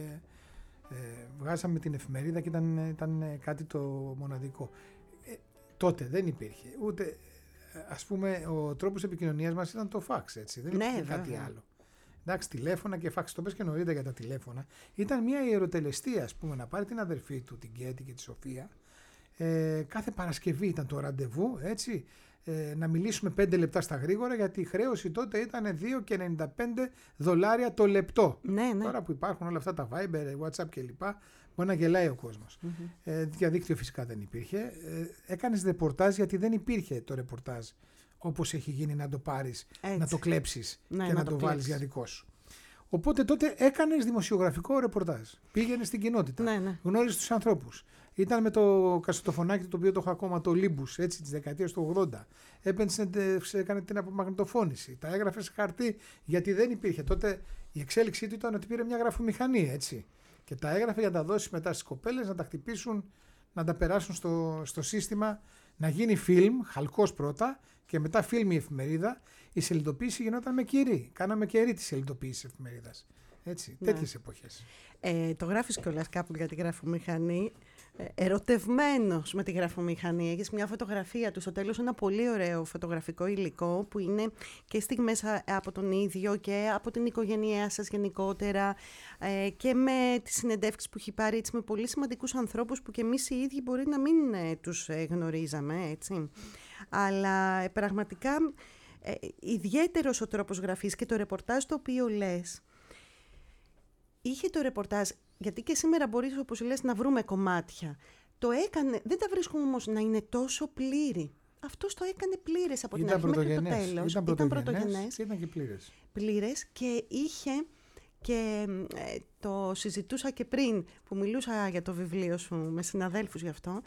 ε, βγάζαμε την εφημερίδα και ήταν, ήταν κάτι το μοναδικό. Ε, τότε δεν υπήρχε ούτε, ας πούμε, ο τρόπος επικοινωνίας μας ήταν το φαξ, έτσι. Δεν ναι, υπήρχε κάτι βέβαια. άλλο. Εντάξει, τηλέφωνα και φαξ, το πες και νωρίτερα για τα τηλέφωνα. Ήταν μια ιεροτελεστία, ας πούμε, να πάρει την αδερφή του, την Κέτη και τη Σοφία. Ε, κάθε Παρασκευή ήταν το ραντεβού, έτσι. Ε, να μιλήσουμε πέντε λεπτά στα γρήγορα, γιατί η χρέωση τότε ήταν δύο και ενενήντα πέντε δολάρια το λεπτό. Ναι, ναι. Τώρα που υπάρχουν όλα αυτά τα Viber, WhatsApp κλπ. Μπορεί να γελάει ο κόσμος. Mm-hmm. Ε, διαδίκτυο φυσικά δεν υπήρχε. Ε, έκανες ρεπορτάζ γιατί δεν υπήρχε το ρεπορτάζ όπως έχει γίνει να το πάρεις, έτσι, να το κλέψεις ναι, και να, να το, το βάλεις για δικό σου. Οπότε τότε έκανες δημοσιογραφικό ρεπορτάζ. Πήγαινες στην κοινότητα. Ναι, ναι. Γνώριζες τους ανθρώπους. Ήταν με το κασετοφωνάκι το οποίο το έχω ακόμα, το Limbus, έτσι, της δεκαετίας του ογδόντα. Έπαινε, έκανε την απομαγνητοφώνηση. Τα έγραφε σε χαρτί, γιατί δεν υπήρχε. Τότε η εξέλιξή του ήταν ότι πήρε μια γραφομηχανή, έτσι. Και τα έγραφε για να τα δώσει μετά στις κοπέλες, να τα χτυπήσουν, να τα περάσουν στο, στο σύστημα, να γίνει φιλμ, χαλκός πρώτα, και μετά φιλμ η εφημερίδα. Η σελιδοποίηση γινόταν με κερί. Κάναμε κερί τη σελιδοποίηση εφημερίδας. Έτσι, ναι. Τέτοιες εποχές. Ε, το γράφεις κιόλας κάπου για τη γραφομηχανή. Ερωτευμένος με τη γραφομηχανή. Έχεις μια φωτογραφία του στο τέλος, ένα πολύ ωραίο φωτογραφικό υλικό που είναι και στιγμές από τον ίδιο και από την οικογένειά σας γενικότερα, και με τις συνεντεύξεις που έχει πάρει, έτσι, με πολύ σημαντικούς ανθρώπους που και εμείς οι ίδιοι μπορεί να μην τους γνωρίζαμε, έτσι. Αλλά πραγματικά ε, ιδιαίτερος ο τρόπος γραφής και το ρεπορτάζ το οποίο λες. Είχε το ρεπορτάζ, γιατί και σήμερα μπορείς, όπως λες, να βρούμε κομμάτια. Το έκανε, δεν τα βρίσκουμε όμως να είναι τόσο πλήρη. Αυτός το έκανε πλήρες από την αρχή μέχρι το τέλος. Ήταν, ήταν πρωτογενές και ήταν και πλήρες. Πλήρες και είχε και ε, το συζητούσα και πριν που μιλούσα για το βιβλίο σου με συναδέλφους γι' αυτό.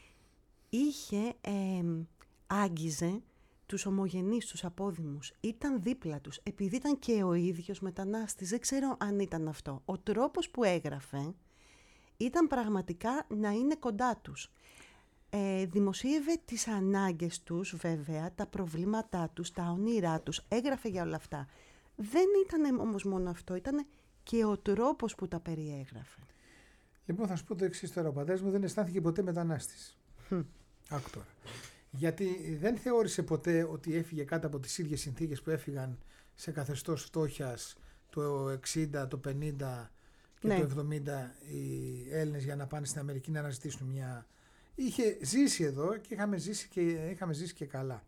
Είχε, ε, άγγιζε τους ομογενείς, τους απόδημους. Ήταν δίπλα τους, επειδή ήταν και ο ίδιος μετανάστης. Δεν ξέρω αν ήταν αυτό. Ο τρόπος που έγραφε ήταν πραγματικά να είναι κοντά τους. Ε, δημοσίευε τις ανάγκες τους, βέβαια, τα προβλήματά τους, τα όνειρά τους. Έγραφε για όλα αυτά. Δεν ήταν όμως μόνο αυτό, ήταν και ο τρόπος που τα περιέγραφε. Λοιπόν, θα σου πω το εξής τώρα. Ο πατέρας μου δεν αισθάνθηκε ποτέ μετανάστης. Hm. Άκου τώρα. Γιατί δεν θεώρησε ποτέ ότι έφυγε κάτω από τις ίδιες συνθήκες που έφυγαν σε καθεστώς φτώχειας το εξήντα, το πενήντα και ναι. το εβδομήντα οι Έλληνες για να πάνε στην Αμερική να αναζητήσουν μια... Είχε ζήσει εδώ και είχαμε ζήσει και, είχαμε ζήσει και καλά.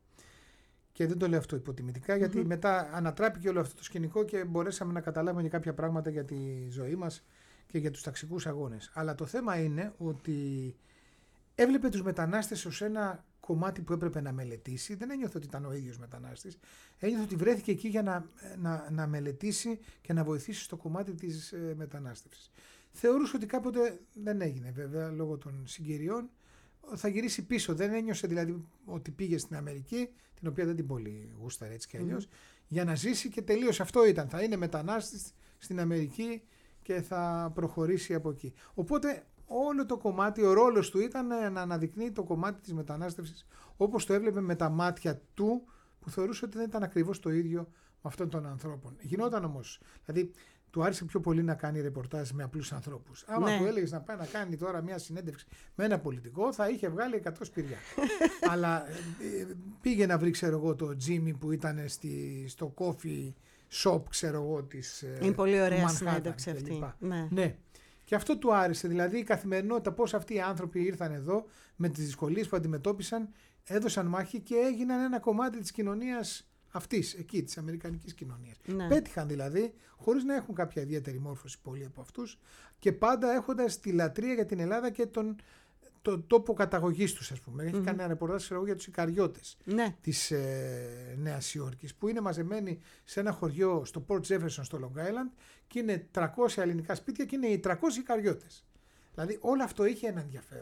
Και δεν το λέω αυτό υποτιμητικά, γιατί mm-hmm. μετά ανατράπηκε όλο αυτό το σκηνικό και μπορέσαμε να καταλάβουμε και κάποια πράγματα για τη ζωή μας και για τους ταξικούς αγώνες. Αλλά το θέμα είναι ότι έβλεπε τους μετανάστες ως ένα κομμάτι που έπρεπε να μελετήσει. Δεν ένιωθε ότι ήταν ο ίδιος μετανάστης. Ένιωθε ότι βρέθηκε εκεί για να, να, να μελετήσει και να βοηθήσει στο κομμάτι της ε, μετανάστευσης. Θεωρούσε ότι κάποτε δεν έγινε, βέβαια, λόγω των συγκυριών. Θα γυρίσει πίσω. Δεν ένιωσε δηλαδή ότι πήγε στην Αμερική, την οποία δεν την πολύ γούσταρε έτσι κι αλλιώς, mm. για να ζήσει, και τελείως αυτό ήταν. Θα είναι μετανάστης στην Αμερική και θα προχωρήσει από εκεί. Οπότε όλο το κομμάτι, ο ρόλος του ήταν να αναδεικνύει το κομμάτι της μετανάστευσης όπως το έβλεπε με τα μάτια του, που θεωρούσε ότι δεν ήταν ακριβώς το ίδιο με αυτών των ανθρώπων. Γινόταν όμως. Δηλαδή, του άρεσε πιο πολύ να κάνει ρεπορτάζ με απλούς ανθρώπους. Άμα ναι. του έλεγες να πάει να κάνει τώρα μια συνέντευξη με ένα πολιτικό, θα είχε βγάλει εκατό σπηριά. Αλλά ε, πήγε να βρει, ξέρω εγώ, το Τζίμι που ήταν στη, στο coffee shop, ξέρω εγώ, της ε, είναι πολύ ωραία συνέντευξη αυτή. Ναι. ναι. Και αυτό του άρεσε, δηλαδή η καθημερινότητα, πώς αυτοί οι άνθρωποι ήρθαν εδώ με τις δυσκολίες που αντιμετώπισαν, έδωσαν μάχη και έγιναν ένα κομμάτι της κοινωνίας αυτής, εκεί, της αμερικανικής κοινωνίας. Ναι. Πέτυχαν δηλαδή, χωρίς να έχουν κάποια ιδιαίτερη μόρφωση πολλοί από αυτούς, και πάντα έχοντας τη λατρεία για την Ελλάδα και τον το τόπο καταγωγής τους, ας πούμε. Mm-hmm. Έχει κάνει ένα ρεπορτάζ για τους Ικαριώτες ναι. της ε, Νέας Υόρκης, που είναι μαζεμένοι σε ένα χωριό στο Port Jefferson στο Long Island, και είναι τριακόσια ελληνικά σπίτια και είναι οι τριακόσιοι Ικαριώτες. Δηλαδή όλο αυτό είχε ένα ενδιαφέρον.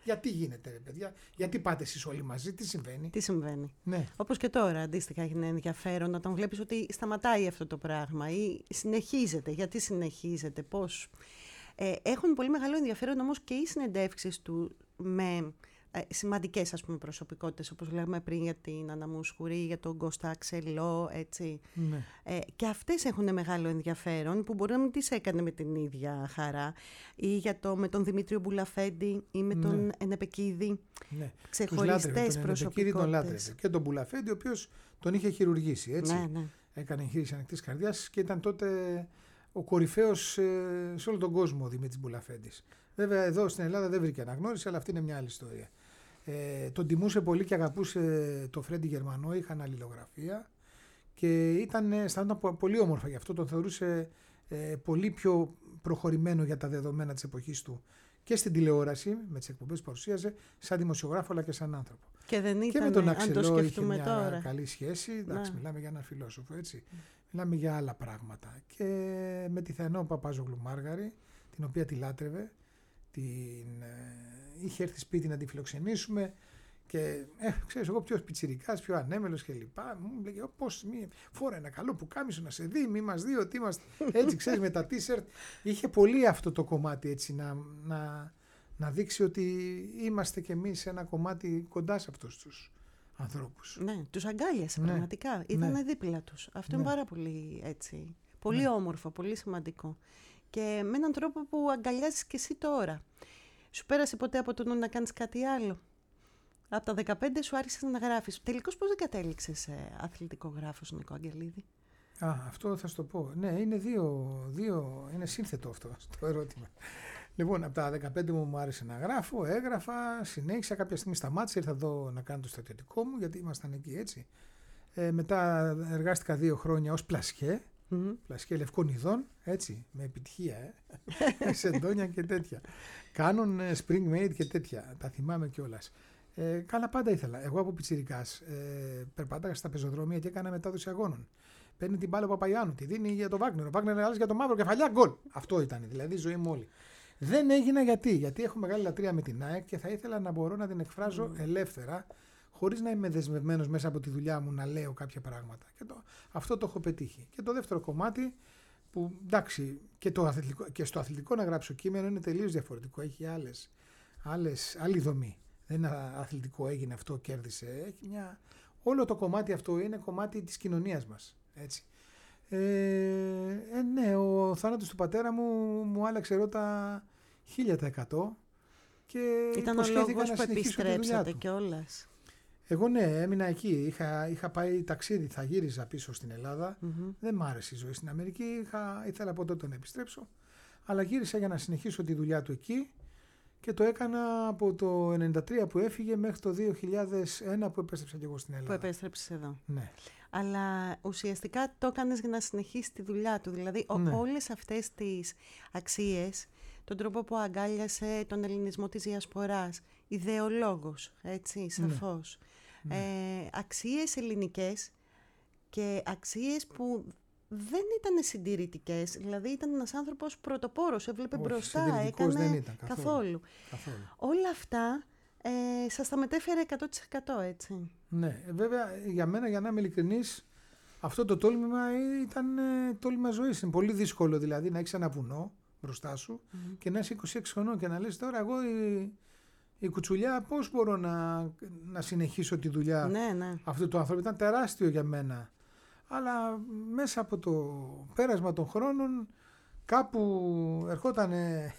Γιατί γίνεται, ρε παιδιά, γιατί πάτε εσείς όλοι μαζί, τι συμβαίνει. Τι συμβαίνει. Ναι. Όπως και τώρα, αντίστοιχα, είναι ενδιαφέρον όταν βλέπεις ότι σταματάει αυτό το πράγμα ή συνεχίζεται. Γιατί συνεχίζεται, πώς. Ε, έχουν πολύ μεγάλο ενδιαφέρον όμως και οι συνεντεύξεις του με ε, σημαντικές, ας πούμε, προσωπικότητες, όπως λέγαμε πριν για την Άννα Μουσχουρή, για τον Κώστα Αξελό, έτσι. Ναι. Ε, και αυτές έχουν μεγάλο ενδιαφέρον, που μπορεί να μην τις έκανε με την ίδια χαρά, ή για το, με τον Δημήτριο Μπουλαφέντη ή με τον ναι. Ενεπεκίδη. Ναι. Ξεχωριστές προσωπικότητες. Τον λάτρευε. Και τον Μπουλαφέντη, ο οποίος τον είχε χειρουργήσει, έτσι. Ναι, ναι. Έκανε εγχείρηση ανοιχτής καρδιάς και ήταν τότε ο κορυφαίος ε, σε όλο τον κόσμο ο Δημήτρης Μπουλαφέντης. Βέβαια εδώ στην Ελλάδα δεν βρήκε αναγνώριση, αλλά αυτή είναι μια άλλη ιστορία. Ε, τον τιμούσε πολύ και αγαπούσε το Φρέντι Γερμανό, είχαν αλληλογραφία και ήταν, αισθανόταν πολύ όμορφα γι' αυτό, τον θεωρούσε ε, πολύ πιο προχωρημένο για τα δεδομένα της εποχής του και στην τηλεόραση, με τις εκπομπές που παρουσίαζε, σαν δημοσιογράφο αλλά και σαν άνθρωπο. Και δεν ήταν, και με τον αν το Αξελό είχε μια τώρα. καλή σχέση, εντάξει, Να. μιλάμε για έναν φιλόσοφο, έτσι. Mm. Μιλάμε για άλλα πράγματα. Και με τη Θεανό Παπάζογλου Μάργαρη, την οποία τη λάτρευε, την, ε, είχε έρθει σπίτι να τη φιλοξενήσουμε και ε, ξέρεις, εγώ πιο πιτσιρικάς, πιο ανέμελος και λοιπά, μου λέγε πώς, μη, φόρα ένα καλό πουκάμισο να σε δει, μη μας δει ότι είμαστε, έτσι ξέρεις, με τα τίσερτ. Είχε πολύ αυτό το κομμάτι, έτσι, να, να, να δείξει ότι είμαστε κι εμείς ένα κομμάτι κοντά σε αυτούς τους ανθρώπους. Ναι, τους αγκάλιασε, ναι. πραγματικά. Ήταν Ναι. δίπλα τους. Αυτό Ναι. είναι πάρα πολύ, έτσι, πολύ Ναι. όμορφο, πολύ σημαντικό. Και με έναν τρόπο που αγκαλιάζεις και εσύ τώρα. Σου πέρασε ποτέ από το νου να κάνεις κάτι άλλο? Από τα δεκαπέντε σου άρχισες να γράφεις. Τελικώς πώς δεν κατέληξες σε αθλητικό γράφος, Νίκο Αγγελίδη? Α, αυτό θα σου το πω. Ναι, είναι δύο, δύο είναι σύνθετο αυτό το ερώτημα. Λοιπόν, από τα δεκαπέντε μου μου άρεσε να γράφω, έγραφα, συνέχισα, κάποια στιγμή σταμάτησα, ήρθα εδώ να κάνω το στρατιωτικό μου, γιατί ήμασταν εκεί, έτσι. Ε, μετά εργάστηκα δύο χρόνια ως πλασιέ, mm-hmm. πλασιέ λευκών ειδών, έτσι, με επιτυχία, ε. σεντόνια και τέτοια. Κάνουν spring made και τέτοια, τα θυμάμαι κιόλας. Ε, καλά πάντα ήθελα. Εγώ από πιτσιρικάς ε, περπάταγα στα πεζοδρόμια και έκανα μετάδοση αγώνων. Παίρνει την μπάλα ο Παπαϊάνου, τη δίνει για τον Βάγνερ, ο Βάγνερ άλλαζε για τον μαύρο κεφαλιά, γκολ. Αυτό ήταν δηλαδή η ζωή μου όλη. Δεν έγινα γιατί, γιατί έχω μεγάλη λατρεία με την ΑΕΚ και θα ήθελα να μπορώ να την εκφράζω mm. ελεύθερα, χωρίς να είμαι δεσμευμένος μέσα από τη δουλειά μου να λέω κάποια πράγματα. Και το, αυτό το έχω πετύχει. Και το δεύτερο κομμάτι, που εντάξει, και, το αθλητικό, και στο αθλητικό να γράψω κείμενο είναι τελείως διαφορετικό, έχει άλλες, άλλες, άλλη δομή. Δεν είναι αθλητικό, έγινε αυτό, κέρδισε. Έχει μια... Όλο το κομμάτι αυτό είναι κομμάτι της κοινωνίας μας. Έτσι. Ε, ε, ναι, ο θάνατος του πατέρα μου μου άλλαξε ρώτα χίλια τοις εκατό και ήταν ο λόγος που επιστρέψατε κιόλας. Εγώ ναι, έμεινα εκεί. Είχα, είχα πάει ταξίδι, θα γύριζα πίσω στην Ελλάδα. Mm-hmm. Δεν μ' άρεσε η ζωή στην Αμερική. Είχα, ήθελα από τότε να επιστρέψω. Αλλά γύρισα για να συνεχίσω τη δουλειά του εκεί και το έκανα από το ενενήντα τρία που έφυγε μέχρι το δύο χιλιάδες ένα που επέστρεψα και εγώ στην Ελλάδα. Που επέστρεψες εδώ. Ναι. Αλλά ουσιαστικά το έκανες για να συνεχίσεις τη δουλειά του. Δηλαδή ναι. όλες αυτές τις αξίες, τον τρόπο που αγκάλιασε τον ελληνισμό της διασποράς, ιδεολόγος, έτσι, σαφώς. Ναι. Ε, αξίες ελληνικές και αξίες που δεν ήταν συντηρητικές. Δηλαδή ήταν ένας άνθρωπος πρωτοπόρος, έβλεπε Όχι, μπροστά, έκανε δεν ήταν καθόλου. καθόλου. καθόλου. Όλα αυτά ε, σας τα μετέφερε εκατό τοις εκατό, έτσι. Ναι, βέβαια για μένα, για να είμαι ειλικρινής, αυτό το τόλμημα ήταν ε, τόλμημα ζωής. Είναι πολύ δύσκολο δηλαδή να έχεις ένα βουνό μπροστά σου mm-hmm. και να είσαι είκοσι έξι χρονών και να λες τώρα εγώ η, η κουτσουλιά πώς μπορώ να, να συνεχίσω τη δουλειά ναι, ναι. αυτού του ανθρώπου. Ήταν τεράστιο για μένα. Αλλά μέσα από το πέρασμα των χρόνων κάπου ερχόταν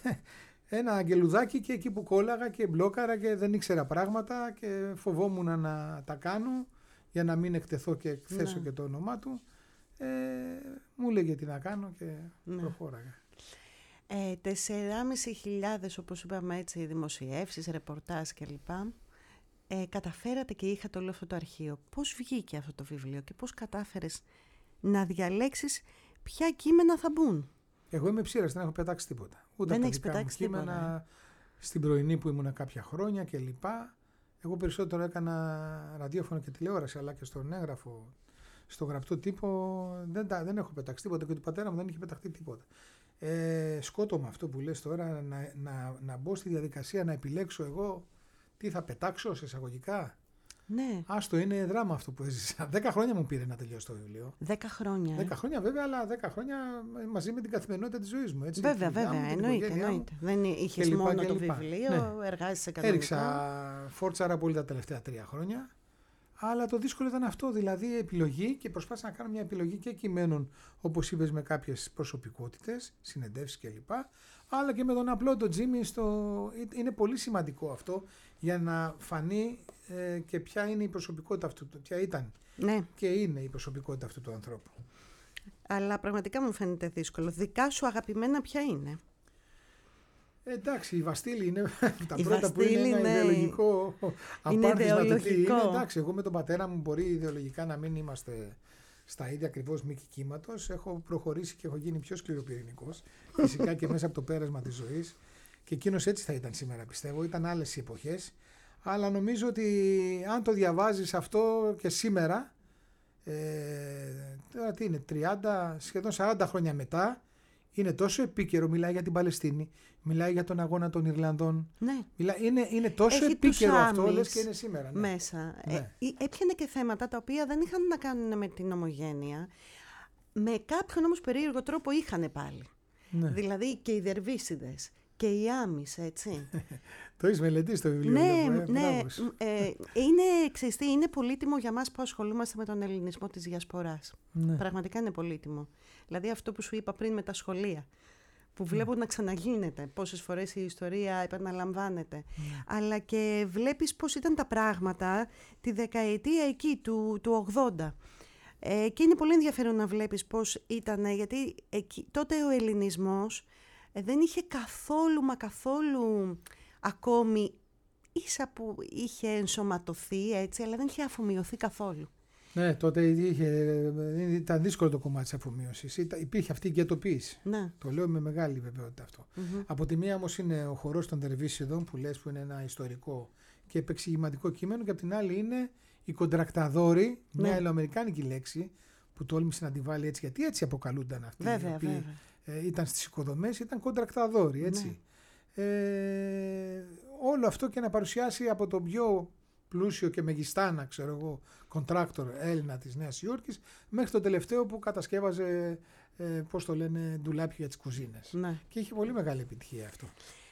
ένα αγγελουδάκι και εκεί που κόλλαγα και μπλόκαρα και δεν ήξερα πράγματα και φοβόμουν να τα κάνω για να μην εκτεθώ και εκθέσω ναι. και το όνομά του. Ε, μου έλεγε τι να κάνω και ναι. προχώραγα. Ε, τεσσεράμισι χιλιάδες όπως είπαμε έτσι δημοσιεύσεις, ρεπορτάζ κλπ. Ε, καταφέρατε και είχατε όλο αυτό το αρχείο. Πώς βγήκε αυτό το βιβλίο και πώς κατάφερες να διαλέξεις ποια κείμενα θα μπουν? Εγώ είμαι ψήρας, δεν έχω πετάξει τίποτα. Ούτε δεν από έχεις τα δικά μου κείμενα, τίποτα. Στην πρωινή που ήμουνα κάποια χρόνια κλπ. Εγώ περισσότερο έκανα ραδιόφωνο και τηλεόραση, αλλά και στον έγγραφο, στο γραπτό τύπο δεν, δεν έχω πετάξει τίποτα και του πατέρα μου δεν είχε πεταχτεί τίποτα. Ε, σκότωμα αυτό που λες τώρα, να, να, να μπω στη διαδικασία να επιλέξω εγώ Τι θα πετάξω σε εισαγωγικά. Ναι. Άστο, είναι δράμα αυτό που έζησα. Δέκα χρόνια μου πήρε να τελειώσει το βιβλίο. Δέκα χρόνια. Δέκα χρόνια βέβαια, αλλά δέκα χρόνια μαζί με την καθημερινότητα της ζωής μου. Έτσι, βέβαια, βέβαια, μου, εννοείται. εννοείται. Δεν είχες μόνο το βιβλίο, ναι. Εργάζεσαι κανονικά. Έριξα φόρτσαρα πολύ τα τελευταία τρία χρόνια. Αλλά το δύσκολο ήταν αυτό, δηλαδή η επιλογή, και προσπάθησα να κάνω μια επιλογή και κειμένων, όπως είπες, με κάποιες προσωπικότητες, συνεντεύσεις κλπ. Αλλά και με τον απλό τον Τζίμι. Στο... Είναι πολύ σημαντικό αυτό για να φανεί ε, και ποια είναι η προσωπικότητα αυτού, ποια ήταν ναι. και είναι η προσωπικότητα αυτού του ανθρώπου. Αλλά πραγματικά μου φαίνεται δύσκολο. Δικά σου αγαπημένα ποια είναι? Εντάξει, η Βαστίλη είναι τα η πρώτα που είναι ένα ιδεολογικό απάρτισμα του τι είναι. Εντάξει, εγώ με τον πατέρα μου μπορεί ιδεολογικά να μην είμαστε στα ίδια ακριβώς μήκη κύματος. Έχω προχωρήσει και έχω γίνει πιο σκληροπυρηνικός, φυσικά και μέσα από το πέρασμα της ζωής. Και εκείνος έτσι θα ήταν σήμερα, πιστεύω. Ήταν άλλες οι εποχές. Αλλά νομίζω ότι αν το διαβάζεις αυτό και σήμερα, ε, τώρα τι είναι, τριάντα, σχεδόν σαράντα χρόνια μετά, είναι τόσο επίκαιρο, μιλάει για την Παλαιστίνη, μιλάει για τον αγώνα των Ιρλανδών. Ναι. Μιλάει, είναι, είναι τόσο έχει επίκαιρο αυτό, λες και είναι σήμερα. Ναι. Μέσα. Ναι. Ε, έπιανε και θέματα τα οποία δεν είχαν να κάνουν με την ομογένεια. Με κάποιον όμως περίεργο τρόπο είχαν πάλι. Ναι. Δηλαδή και οι Δερβίσιδες και οι Άμις, έτσι. Το έχεις μελετήσει το βιβλίο. Ναι, λόγω, ε, ναι. Ε, είναι, ξεστή, είναι πολύτιμο για μας που ασχολούμαστε με τον ελληνισμό της διασποράς. Ναι. Πραγματικά είναι πολύτιμο. Δηλαδή αυτό που σου είπα πριν με τα σχολεία, που βλέπω ναι. να ξαναγίνεται, πόσες φορές η ιστορία επαναλαμβάνεται. Ναι. Αλλά και βλέπεις πώς ήταν τα πράγματα τη δεκαετία εκεί του, του ογδόντα. Ε, και είναι πολύ ενδιαφέρον να βλέπεις πώς ήταν, γιατί εκεί, τότε ο ελληνισμός ε, δεν είχε καθόλου μα καθόλου ακόμη, ίσα που είχε ενσωματωθεί έτσι, αλλά δεν είχε αφομοιωθεί καθόλου. Ναι, τότε είχε, ήταν δύσκολο το κομμάτι της αφομοίωσης. Υπήρχε αυτή η γκετοποίηση. Ναι. Το λέω με μεγάλη βεβαιότητα αυτό. Mm-hmm. Από τη μία όμως είναι ο χορός των Δερβίσιδων που λες, που είναι ένα ιστορικό και επεξηγηματικό κείμενο, και από την άλλη είναι οι κοντρακταδόροι, ναι. μια ελληνοαμερικάνικη λέξη που τόλμησε να τη βάλει έτσι, γιατί έτσι αποκαλούνταν αυτοί. Βέβαια, οι οποίοι βέβαια. Ε, ήταν στις οικοδομές, ήταν κοντρακταδόροι, έτσι. Ναι. Ε, όλο αυτό και να παρουσιάσει από τον πιο πλούσιο και μεγιστάνα, ξέρω εγώ, κοντράκτορ Έλληνα της Νέας Υόρκης, μέχρι το τελευταίο που κατασκεύαζε, ε, πώς το λένε, ντουλάπια για τις κουζίνες. Ναι. Και είχε πολύ μεγάλη επιτυχία αυτό.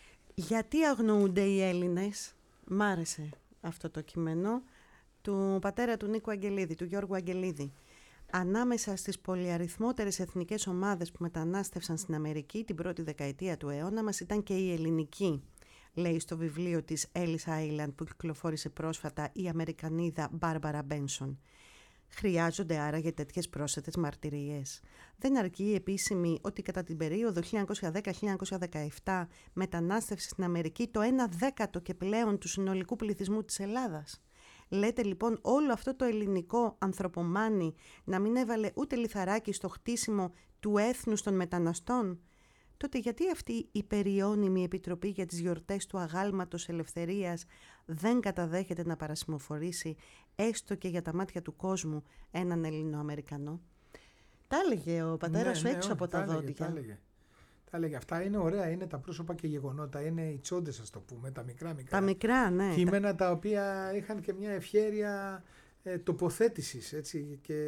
Γιατί αγνοούνται οι Έλληνες? Μ' άρεσε αυτό το κείμενο του πατέρα του Νίκου Αγγελίδη, του Γιώργου Αγγελίδη. Ανάμεσα στις πολυαριθμότερες εθνικές ομάδες που μετανάστευσαν στην Αμερική την πρώτη δεκαετία του αιώνα μας ήταν και η ελληνική, λέει στο βιβλίο της Ellis Island που κυκλοφόρησε πρόσφατα η Αμερικανίδα Μπάρμπαρα Μπένσον. Χρειάζονται άραγε τέτοιες πρόσθετες μαρτυρίες? Δεν αρκεί η επίσημη ότι κατά την περίοδο χίλια εννιακόσια δέκα με χίλια εννιακόσια δεκαεπτά μετανάστευσε στην Αμερική το ένα δέκατο και πλέον του συνολικού πληθυσμού της Ελλάδας? Λέτε λοιπόν όλο αυτό το ελληνικό ανθρωπομάνι να μην έβαλε ούτε λιθαράκι στο χτίσιμο του έθνους των μεταναστών? Τότε γιατί αυτή η περιώνυμη επιτροπή για τις γιορτές του αγάλματος ελευθερίας δεν καταδέχεται να παρασημοφορήσει έστω και για τα μάτια του κόσμου έναν Ελληνοαμερικανό? Τα έλεγε ο πατέρας ναι, σου ναι, έξω όχι, από τα, τα δόντια. Τα έλεγε. Τα έλεγε. Αυτά είναι ωραία, είναι τα πρόσωπα και γεγονότα, είναι οι τσόντες, ας το πούμε, τα μικρά μικρά. Τα μικρά, ναι. Κείμενα τα οποία είχαν και μια ευχέρεια ε, τοποθέτησης, έτσι, και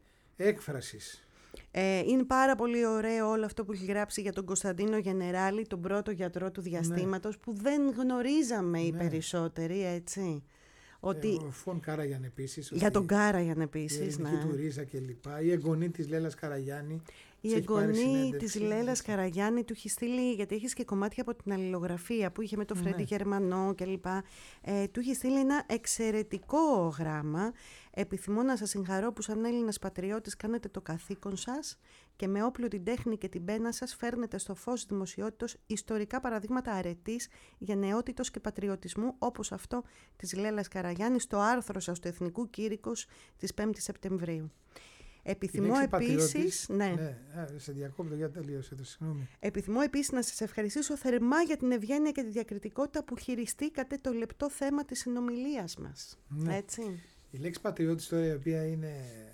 έκφρασης. Ε, είναι πάρα πολύ ωραίο όλο αυτό που έχει γράψει για τον Κωνσταντίνο Γενεράλη, τον πρώτο γιατρό του διαστήματος, ναι. που δεν γνωρίζαμε οι ναι. περισσότεροι, έτσι. Ότι... Ε, ο Φων Κάραγιαν επίσης. Για τον Κάραγιαν επίσης, η ελληνική ναι. του Ρίζα και λοιπά. Η εγγονή της Λέλας Καραγιάννη. Η εγγονή της Λέλας Καραγιάννη του έχει στείλει, γιατί έχεις και κομμάτια από την αλληλογραφία που είχε με τον Φρέντι ναι. Γερμανό κλπ. Ε, του έχει στείλει ένα εξαιρετικό γράμμα. Επιθυμώ να σας συγχαρώ που σαν Έλληνας πατριώτης κάνετε το καθήκον σας και με όπλο την τέχνη και την πένα σας φέρνετε στο φως δημοσιότητος ιστορικά παραδείγματα αρετής, γενναιότητος και πατριωτισμού όπως αυτό της Λέλας Καραγιάννη στο άρθρο σας του Εθνικού Κήρυκος της πέμπτης Σεπτεμβρίου. Επιθυμώ επίσης, ναι. ναι, σε διακόπτω για τελείωσε το, συγγνώμη. Επιθυμώ επίσης να σας ευχαριστήσω θερμά για την ευγένεια και τη διακριτικότητα που χειριστήκατε το λεπτό θέμα της συνομιλίας μας. Ναι. Έτσι. Η λέξη πατριώτης τώρα, η οποία είναι,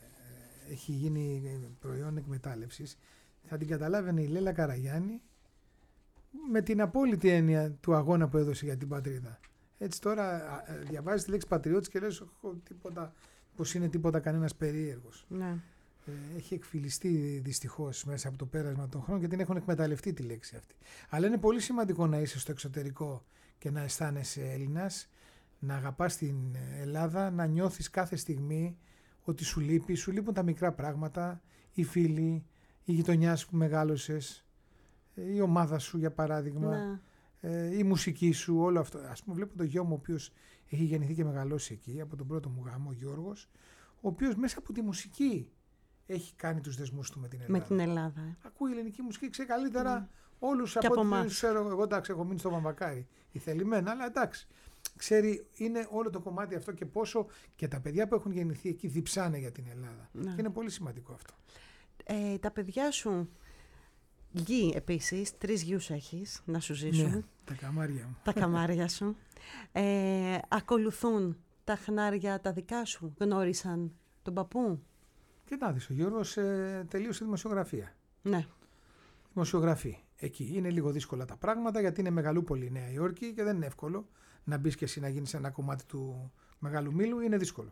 έχει γίνει προϊόν εκμετάλλευσης, θα την καταλάβαινε η Λέλα Καραγιάννη με την απόλυτη έννοια του αγώνα που έδωσε για την πατρίδα. Έτσι τώρα διαβάζεις τη λέξη πατριώτης και λες τίποτα, πως είναι τίποτα κανένας περίεργος. Ναι. Ε, έχει εκφυλιστεί δυστυχώς μέσα από το πέρασμα των χρόνων και την έχουν εκμεταλλευτεί τη λέξη αυτή. Αλλά είναι πολύ σημαντικό να είσαι στο εξωτερικό και να αισθάνεσαι Έλληνας, να αγαπάς την Ελλάδα, να νιώθεις κάθε στιγμή ότι σου λείπει, σου λείπουν τα μικρά πράγματα, οι φίλοι, η γειτονιά σου που μεγάλωσες, η ομάδα σου για παράδειγμα, Ναι. ε, η μουσική σου, όλο αυτό. Ας πούμε βλέπω τον γιο μου ο οποίος έχει γεννηθεί και μεγαλώσει εκεί, από τον πρώτο μου γάμο, ο Γιώργος, ο οποίος μέσα από τη μουσική έχει κάνει τους δεσμούς του με την Ελλάδα. Με την Ελλάδα. Ε. Ακούει ελληνική μουσική, ξέρει καλύτερα mm. όλους και από από ό,τι ξέρω. Εγώ εντάξει, έχω μείνει στο Βαμβακάρι, η θελημένα, αλλά εντάξει. Ξέρει, είναι όλο το κομμάτι αυτό και πόσο και τα παιδιά που έχουν γεννηθεί εκεί διψάνε για την Ελλάδα. Ναι. Και είναι πολύ σημαντικό αυτό. Ε, τα παιδιά σου, γη επίσης, τρεις γιους έχεις να σου ζήσουν. Ναι, τα καμάρια μου. Τα καμάρια σου. Ε, ακολουθούν τα χνάρια τα δικά σου, γνώρισαν τον παππού. Και να δεις, ο Γιώργος ε, τελείωσε δημοσιογραφία. Ναι. Δημοσιογραφή. Εκεί είναι λίγο δύσκολα τα πράγματα γιατί είναι μεγαλούπολη η Νέα Υόρκη και δεν είναι εύκολο να μπεις και εσύ να γίνεις ένα κομμάτι του μεγάλου μήλου, είναι δύσκολο.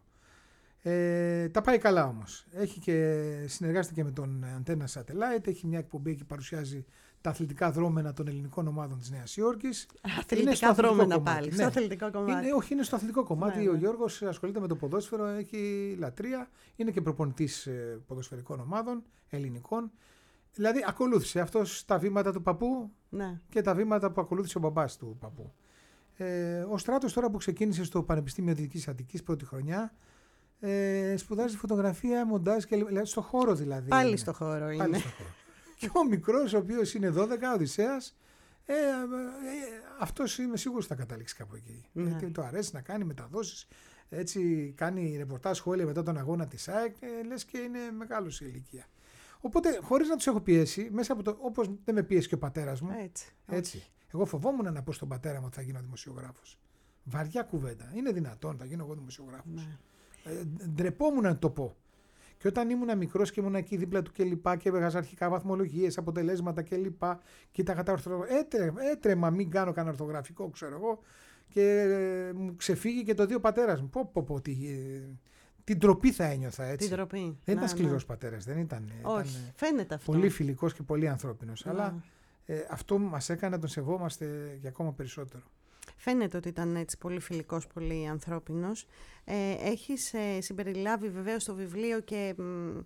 Ε, τα πάει καλά όμως. Έχει και, συνεργάζεται και με τον Antenna Satellite, έχει μια εκπομπή και παρουσιάζει τα αθλητικά δρόμενα των ελληνικών ομάδων της Νέας Υόρκης. Αθλητικά δρόμενα πάλι, ναι. στο αθλητικό κομμάτι. Είναι, όχι, είναι στο αθλητικό κομμάτι. Ναι, ναι. Ο Γιώργος ασχολείται με το ποδόσφαιρο, έχει λατρεία, είναι και προπονητής ποδοσφαιρικών ομάδων ελληνικών. Δηλαδή ακολούθησε αυτός τα βήματα του παππού, ναι, και τα βήματα που ακολούθησε ο μπαμπάς του παππού. Ε, ο Στράτος τώρα που ξεκίνησε στο Πανεπιστήμιο Δυτικής Αττικής πρώτη χρονιά, ε, σπουδάζει φωτογραφία, μοντάζ και δηλαδή, στο χώρο δηλαδή. Πάλι είναι. στο χώρο είναι. Πάλι στο χώρο. Και ο μικρός, ο οποίος είναι δώδεκα, ο Οδυσσέας, ε, ε, ε, αυτός είμαι σίγουρος θα καταλήξει κάπου εκεί. Ναι. Γιατί το αρέσει να κάνει μεταδόσεις, έτσι κάνει ρεπορτάζ σχόλια μετά τον αγώνα της ΑΕΚ, ε, λες και είναι μεγάλος η ηλικία. Οπότε, χωρίς να τους έχω πιέσει, μέσα από το, όπως δεν με πίεσε και ο πατέρας μου, έτσι, έτσι. Εγώ φοβόμουν να πω στον πατέρα μου ότι θα γίνω δημοσιογράφος. Βαριά κουβέντα. Είναι δυνατόν, θα γίνω εγώ δημοσιογράφος. Ναι. Ε, ντρεπόμουν να το πω. Και όταν ήμουν μικρός και ήμουν εκεί δίπλα του και λοιπά και έβγαζα αρχικά βαθμολογίες, αποτελέσματα και λοιπά, κοίταγα τα ορθογραφικά. Έτρε, έτρεμα, μην κάνω κανένα ορθογραφικό, ξέρω εγώ. Και ε, μου ξεφύγει και το δύο πατέρας μου. Πω, πω, πω, τι, ε, την ντροπή θα ένιωθα έτσι. Την ντροπή. Δεν να, ήταν σκληρός ναι. πατέρας, δεν ήταν. Όχι, ήταν φαίνεται αυτό. Πολύ φιλικός και πολύ ανθρώπινος. Ναι. Αλλά ε, αυτό μας έκανε να τον σεβόμαστε για ακόμα περισσότερο. Φαίνεται ότι ήταν έτσι πολύ φιλικός, πολύ ανθρώπινος. Ε, έχεις ε, συμπεριλάβει βεβαίως στο βιβλίο και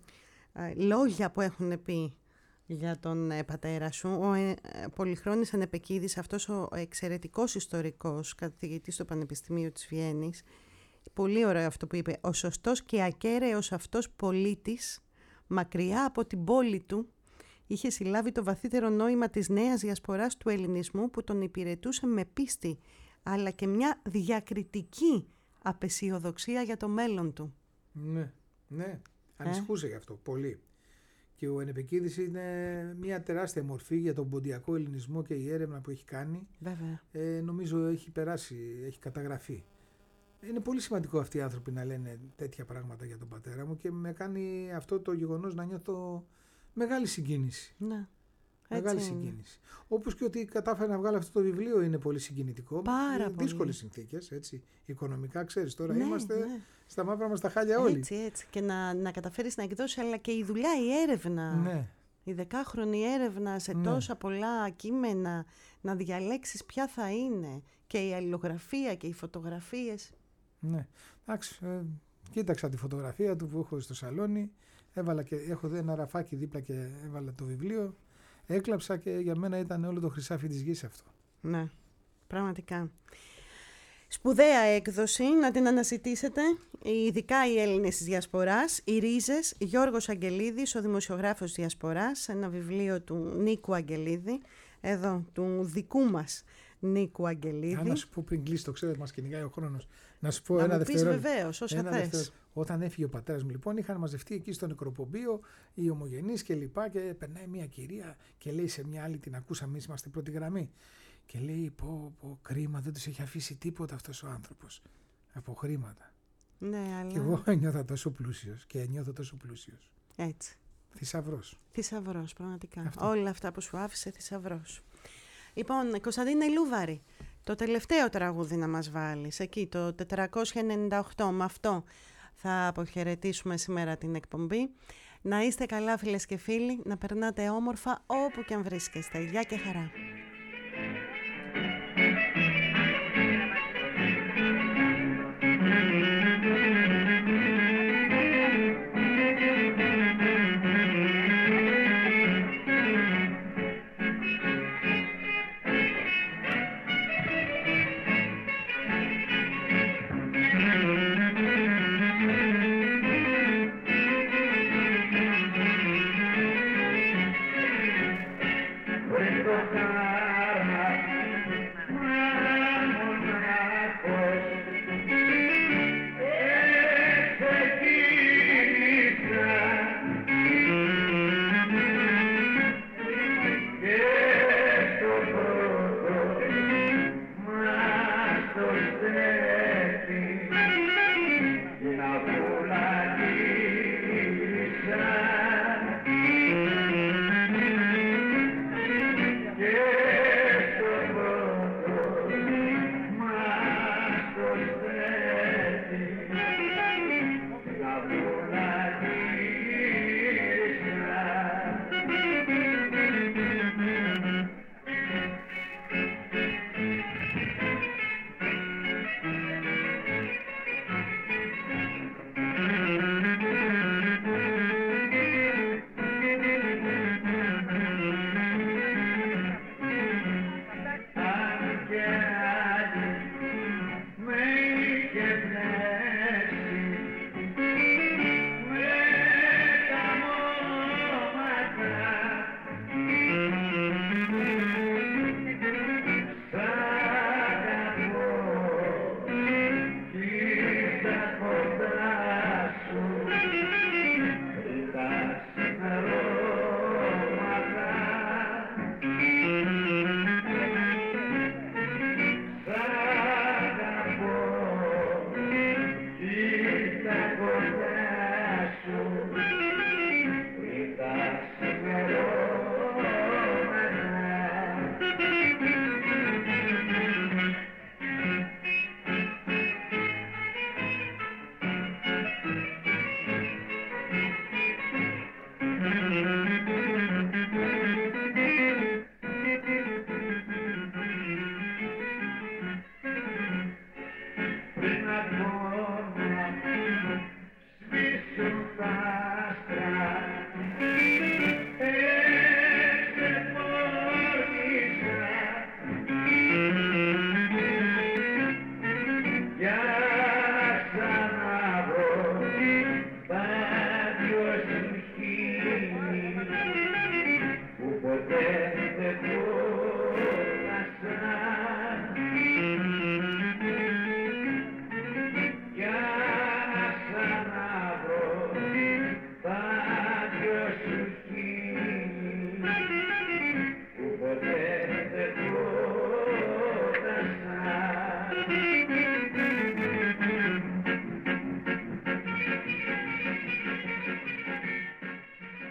ε, λόγια που έχουν πει για τον ε, πατέρα σου. Ο ε, Πολυχρόνης Ανεπεκίδης, αυτός ο εξαιρετικός ιστορικός καθηγητής στο Πανεπιστημίο της Βιέννης, πολύ ωραίο αυτό που είπε, ο σωστός και ακέραιος αυτός πολίτης, μακριά από την πόλη του, είχε συλλάβει το βαθύτερο νόημα της νέας διασποράς του ελληνισμού που τον υπηρετούσε με πίστη, αλλά και μια διακριτική απεσιοδοξία για το μέλλον του. Ναι, ναι. Ανησυχούσε ε? γι' αυτό πολύ. Και ο Ενεπεκίδης είναι μια τεράστια μορφή για τον ποντιακό ελληνισμό και η έρευνα που έχει κάνει. Βέβαια. Ε, νομίζω έχει περάσει, έχει καταγραφεί. Είναι πολύ σημαντικό αυτοί οι άνθρωποι να λένε τέτοια πράγματα για τον πατέρα μου και με κάνει αυτό το γεγονός να νιώθω μεγάλη συγκίνηση. Ναι. Μεγάλη συγκίνηση. Όπως και ότι κατάφερα να βγάλω αυτό το βιβλίο είναι πολύ συγκινητικό. Πάρα είναι πολύ. Δύσκολες συνθήκες, έτσι. Οικονομικά, ξέρεις, τώρα ναι, είμαστε ναι. στα μαύρα μας τα χάλια όλοι. Έτσι, έτσι. Και να, να καταφέρεις να εκδώσεις, αλλά και η δουλειά, η έρευνα. Ναι. Η δεκάχρονη έρευνα σε ναι. τόσα πολλά κείμενα, να διαλέξεις ποια θα είναι. Και η αλληλογραφία και οι φωτογραφίες. Ναι. Εντάξει, ε, κοίταξα τη φωτογραφία του που έχω στο σαλόνι. Έβαλα και, έχω ένα ραφάκι δίπλα και έβαλα το βιβλίο. Έκλαψα και για μένα ήταν όλο το χρυσάφι της γης αυτό. Ναι, πραγματικά. Σπουδαία έκδοση, να την αναζητήσετε, ειδικά οι Έλληνες της Διασποράς, οι Ρίζες, Γιώργος Αγγελίδης, ο δημοσιογράφος Διασποράς, ένα βιβλίο του Νίκου Αγγελίδη, εδώ, του δικού μας Νίκου Αγγελίδη. Αν να σου πω πριν κλείσει, το ξέρω, μας κυνηγάει ο χρόνος, να σου πω να ένα δευτερόλεπτο. Να μου πεις βεβαίως, όσα ένα θες. Δευτερόλεπτο. Όταν έφυγε ο πατέρας μου, λοιπόν, είχαν μαζευτεί εκεί στο νεκροπομπείο οι ομογενείς και λοιπά και περνάει μια κυρία και λέει σε μια άλλη, την ακούσαμε, εμείς είμαστε πρώτη γραμμή, και λέει πω, πω κρίμα, δεν τους έχει αφήσει τίποτα αυτός ο άνθρωπος από χρήματα. Ναι, αλλά... Και εγώ νιώθα τόσο πλούσιος και νιώθω τόσο πλούσιος. Έτσι. Θησαυρός. Θησαυρός, πραγματικά. Αυτό. Όλα αυτά που σου άφησε, θησαυρός. Λοιπόν, Κωνσταντίνε Λούβαρη, το τελευταίο τραγούδι να μας βάλεις, εκεί το τετρακόσια ενενήντα οκτώ. Με αυτό θα αποχαιρετήσουμε σήμερα την εκπομπή. Να είστε καλά φίλες και φίλοι, να περνάτε όμορφα όπου και αν βρίσκεστε. Γεια και χαρά.